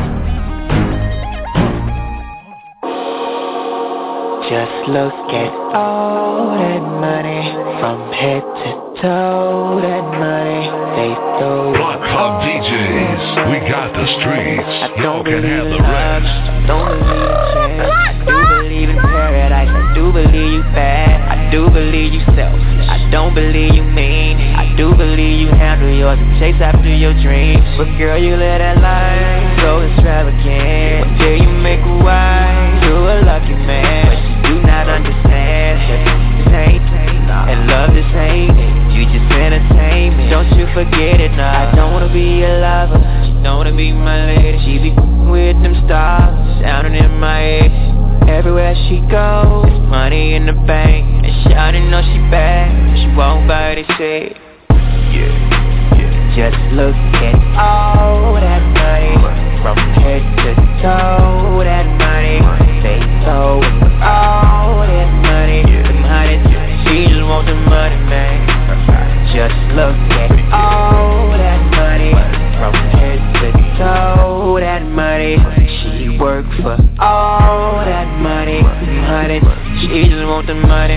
Just look at all that money, from head to toe, that money they throw. Block Club D Js, we got the streets, y'all can have the rest. I don't believe in chance, I do believe in paradise, I do believe you bad, I do believe you selfish, I don't believe you mean, I do believe you handle yours and chase after your dreams. But girl, you live that life so extravagant. One day you make a wife, you a lucky man, but you do not understand that this ain't, and love this ain't, you just entertain me. Don't you forget it, nah, I don't wanna be a lover, she don't wanna be my lady. She be with them stars, sounding in my head. Everywhere she goes, there's money in the bank, and shawty know she bad, she won't buy this shit. Yeah, yeah. Just look at all that money, from head to toe, that money they throw. All that money, them honey, she just want the money, man. Just look at all that money, from head to toe, that money. She work for all that money, Money, she just want the money.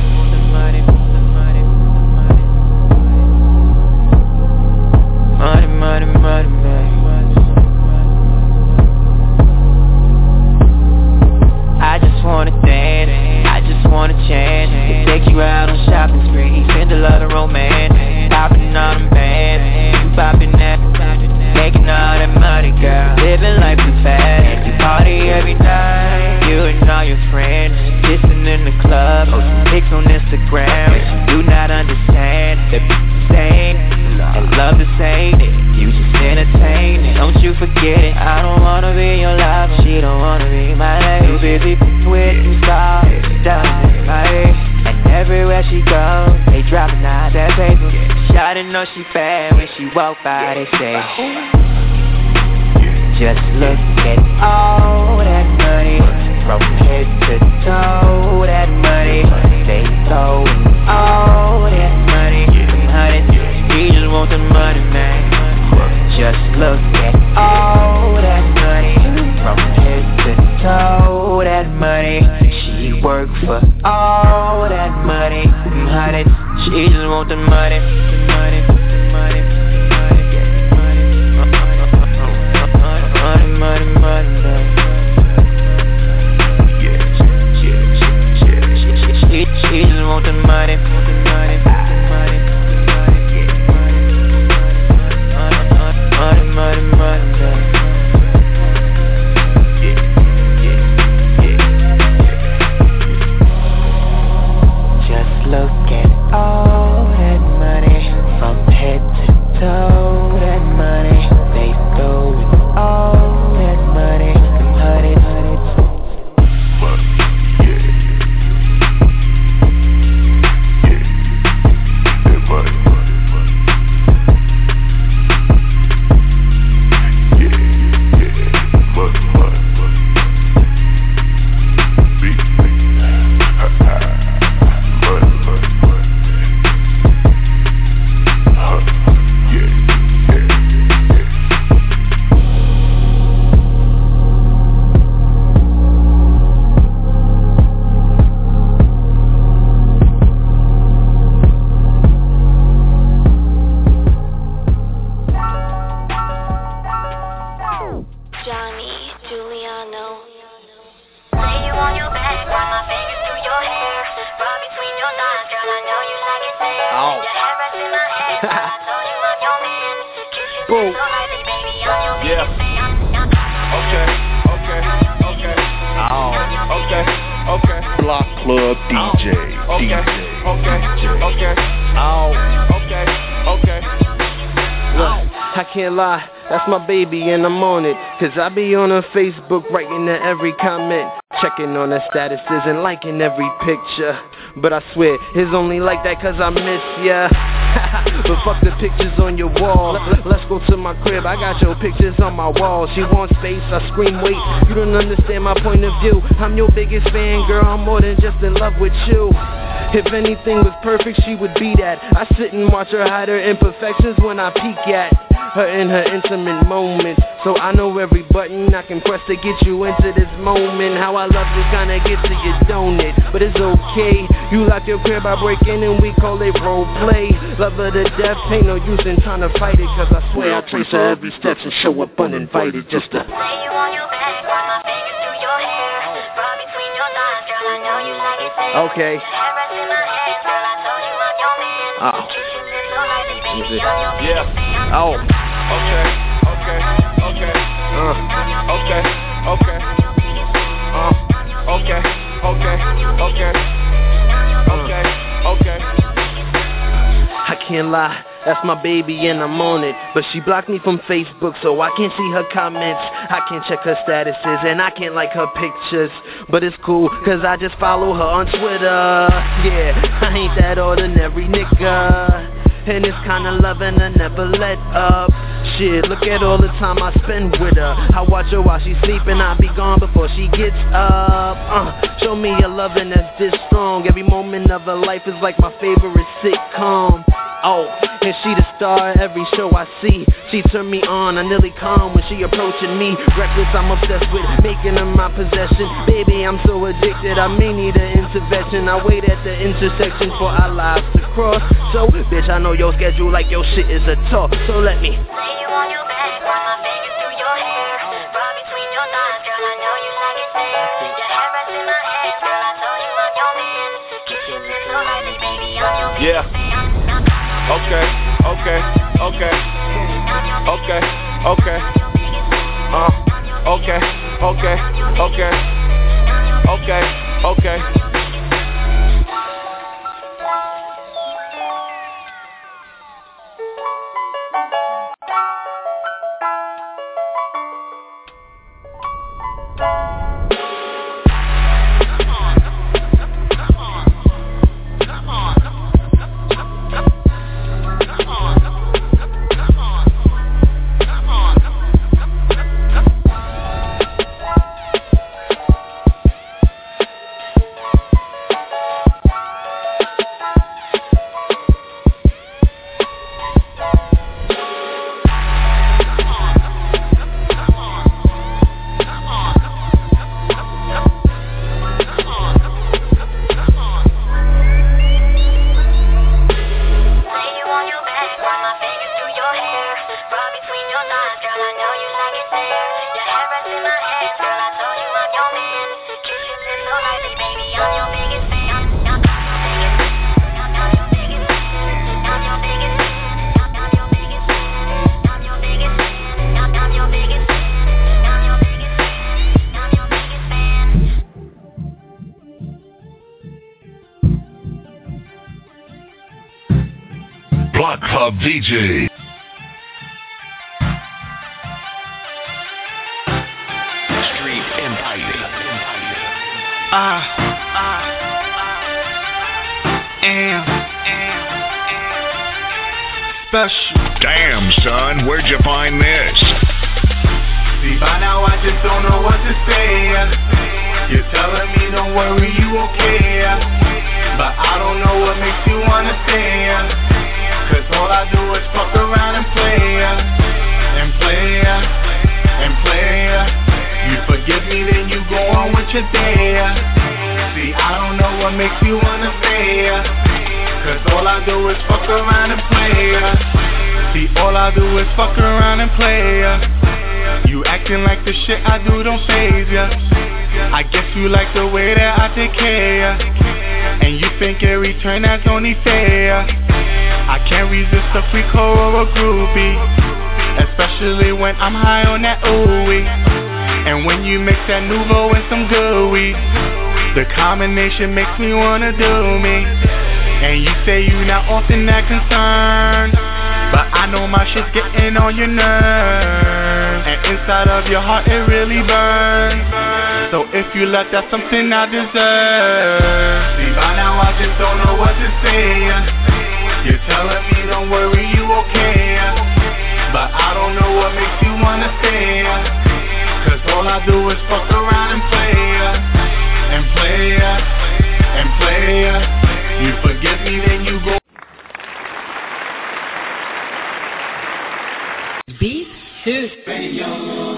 Money, money, money, money. I just wanna dance, I just wanna chance to take you out on shopping spree, send a lot of romance, popping all them bands, you popping that, making all that money, girl, living life too fast, you party every night, you and all your friends, kissing in the club, posting pics on Instagram, but you do not understand, the same, and love the same, you just entertain it, don't you forget it, I don't wanna be your lover, she don't wanna be my lady, too busy with stars, down in my head, and everywhere she goes, they dropping out that paper, Shawty know she bad when she walk by, they say, just look at all that money, from head to toe, that money, they throwing all that money, honey, we just want the money, man, just look at all that money, from head to toe, that money, she work for all that money, honey, she just want the money, the money, the money, money, money, money, money, money. She, she just want the money, the money, the money, money, money, money, money. Just look at all that money, from head to toe, that money, they throwing all that money, honey, honey. Lie, that's my baby and I'm on it, cause I be on her Facebook writing to every comment, checking on her statuses and liking every picture, but I swear, it's only like that cause I miss ya. But fuck the pictures on your wall, let's go to my crib, I got your pictures on my wall. She wants space, I scream wait, you don't understand my point of view, I'm your biggest fan, girl, I'm more than just in love with you. If anything was perfect, she would be that. I sit and watch her hide her imperfections when I peek at her in her intimate moments. So I know every button I can press to get you into this moment. How I love this kinda get to you, don't it? But it's okay, you lock your crib, I break in and we call it role play. Love her to death, ain't no use in trying to fight it, cause I swear I'll trace her every steps and show up uninvited just to lay you on your back, run my fingers through your hair, rub between your thighs, girl, I know you like it there. Okay. Oh. Yeah. Oh. Okay. Okay. Okay. Uh. Okay. Okay. Uh. Okay. Okay. Okay. Okay. Okay. I can't lie. That's my baby and I'm on it. But she blocked me from Facebook so I can't see her comments. I can't check her statuses and I can't like her pictures. But it's cool cause I just follow her on Twitter. Yeah, I ain't that ordinary nigga. And it's kinda loving I never let up. Shit, look at all the time I spend with her. I watch her while she's sleeping, I be gone before she gets up. uh, Show me a loving that's this strong. Every moment of her life is like my favorite sitcom. Oh, and she the star of every show I see. She turned me on, I nearly calm when she approaching me. Reckless, I'm obsessed with making her my possession. Baby, I'm so addicted, I may need an intervention. I wait at the intersection for our lives to cross. So, bitch, I know your schedule like your shit is a talk. So let me lay you on your back, run my fingers through your hair. Rub between your thighs, girl, I know you like it there. Your hair rests in my hands, girl, I told you I'm your man. Kiss your lips so lightly, baby, I'm your man. Yeah. Okay, okay, okay, okay, okay, uh, okay, okay, okay, okay, okay. Block Club D J. Street Empire. Ah, ah, am, am, special. Damn, son, where'd you find this? See, by now I just don't know what to say. You're telling me don't worry, you okay. But I don't know what makes you wanna stay. Cause all I do is fuck around and play. And play, and play. You forgive me, then you go on with your day. See, I don't know what makes you wanna stay. Cause all I do is fuck around and play. See, all I do is fuck around and play. You acting like the shit I do don't faze ya. I guess you like the way that I take care. And you think every turn that's only fair. I can't resist a freak or a groupie, especially when I'm high on that ooey. And when you mix that Nouveau and some good weed, the combination makes me wanna do me. And you say you not often that concerned, but I know my shit's getting on your nerves. And inside of your heart it really burns. So if you left, that's something I deserve. See, by now I just don't know what to say. You're telling me don't worry, you okay. But I don't know what makes you wanna stay. Cause all I do is fuck around and play. And play, and play. You forgive me, then you go. Beat two.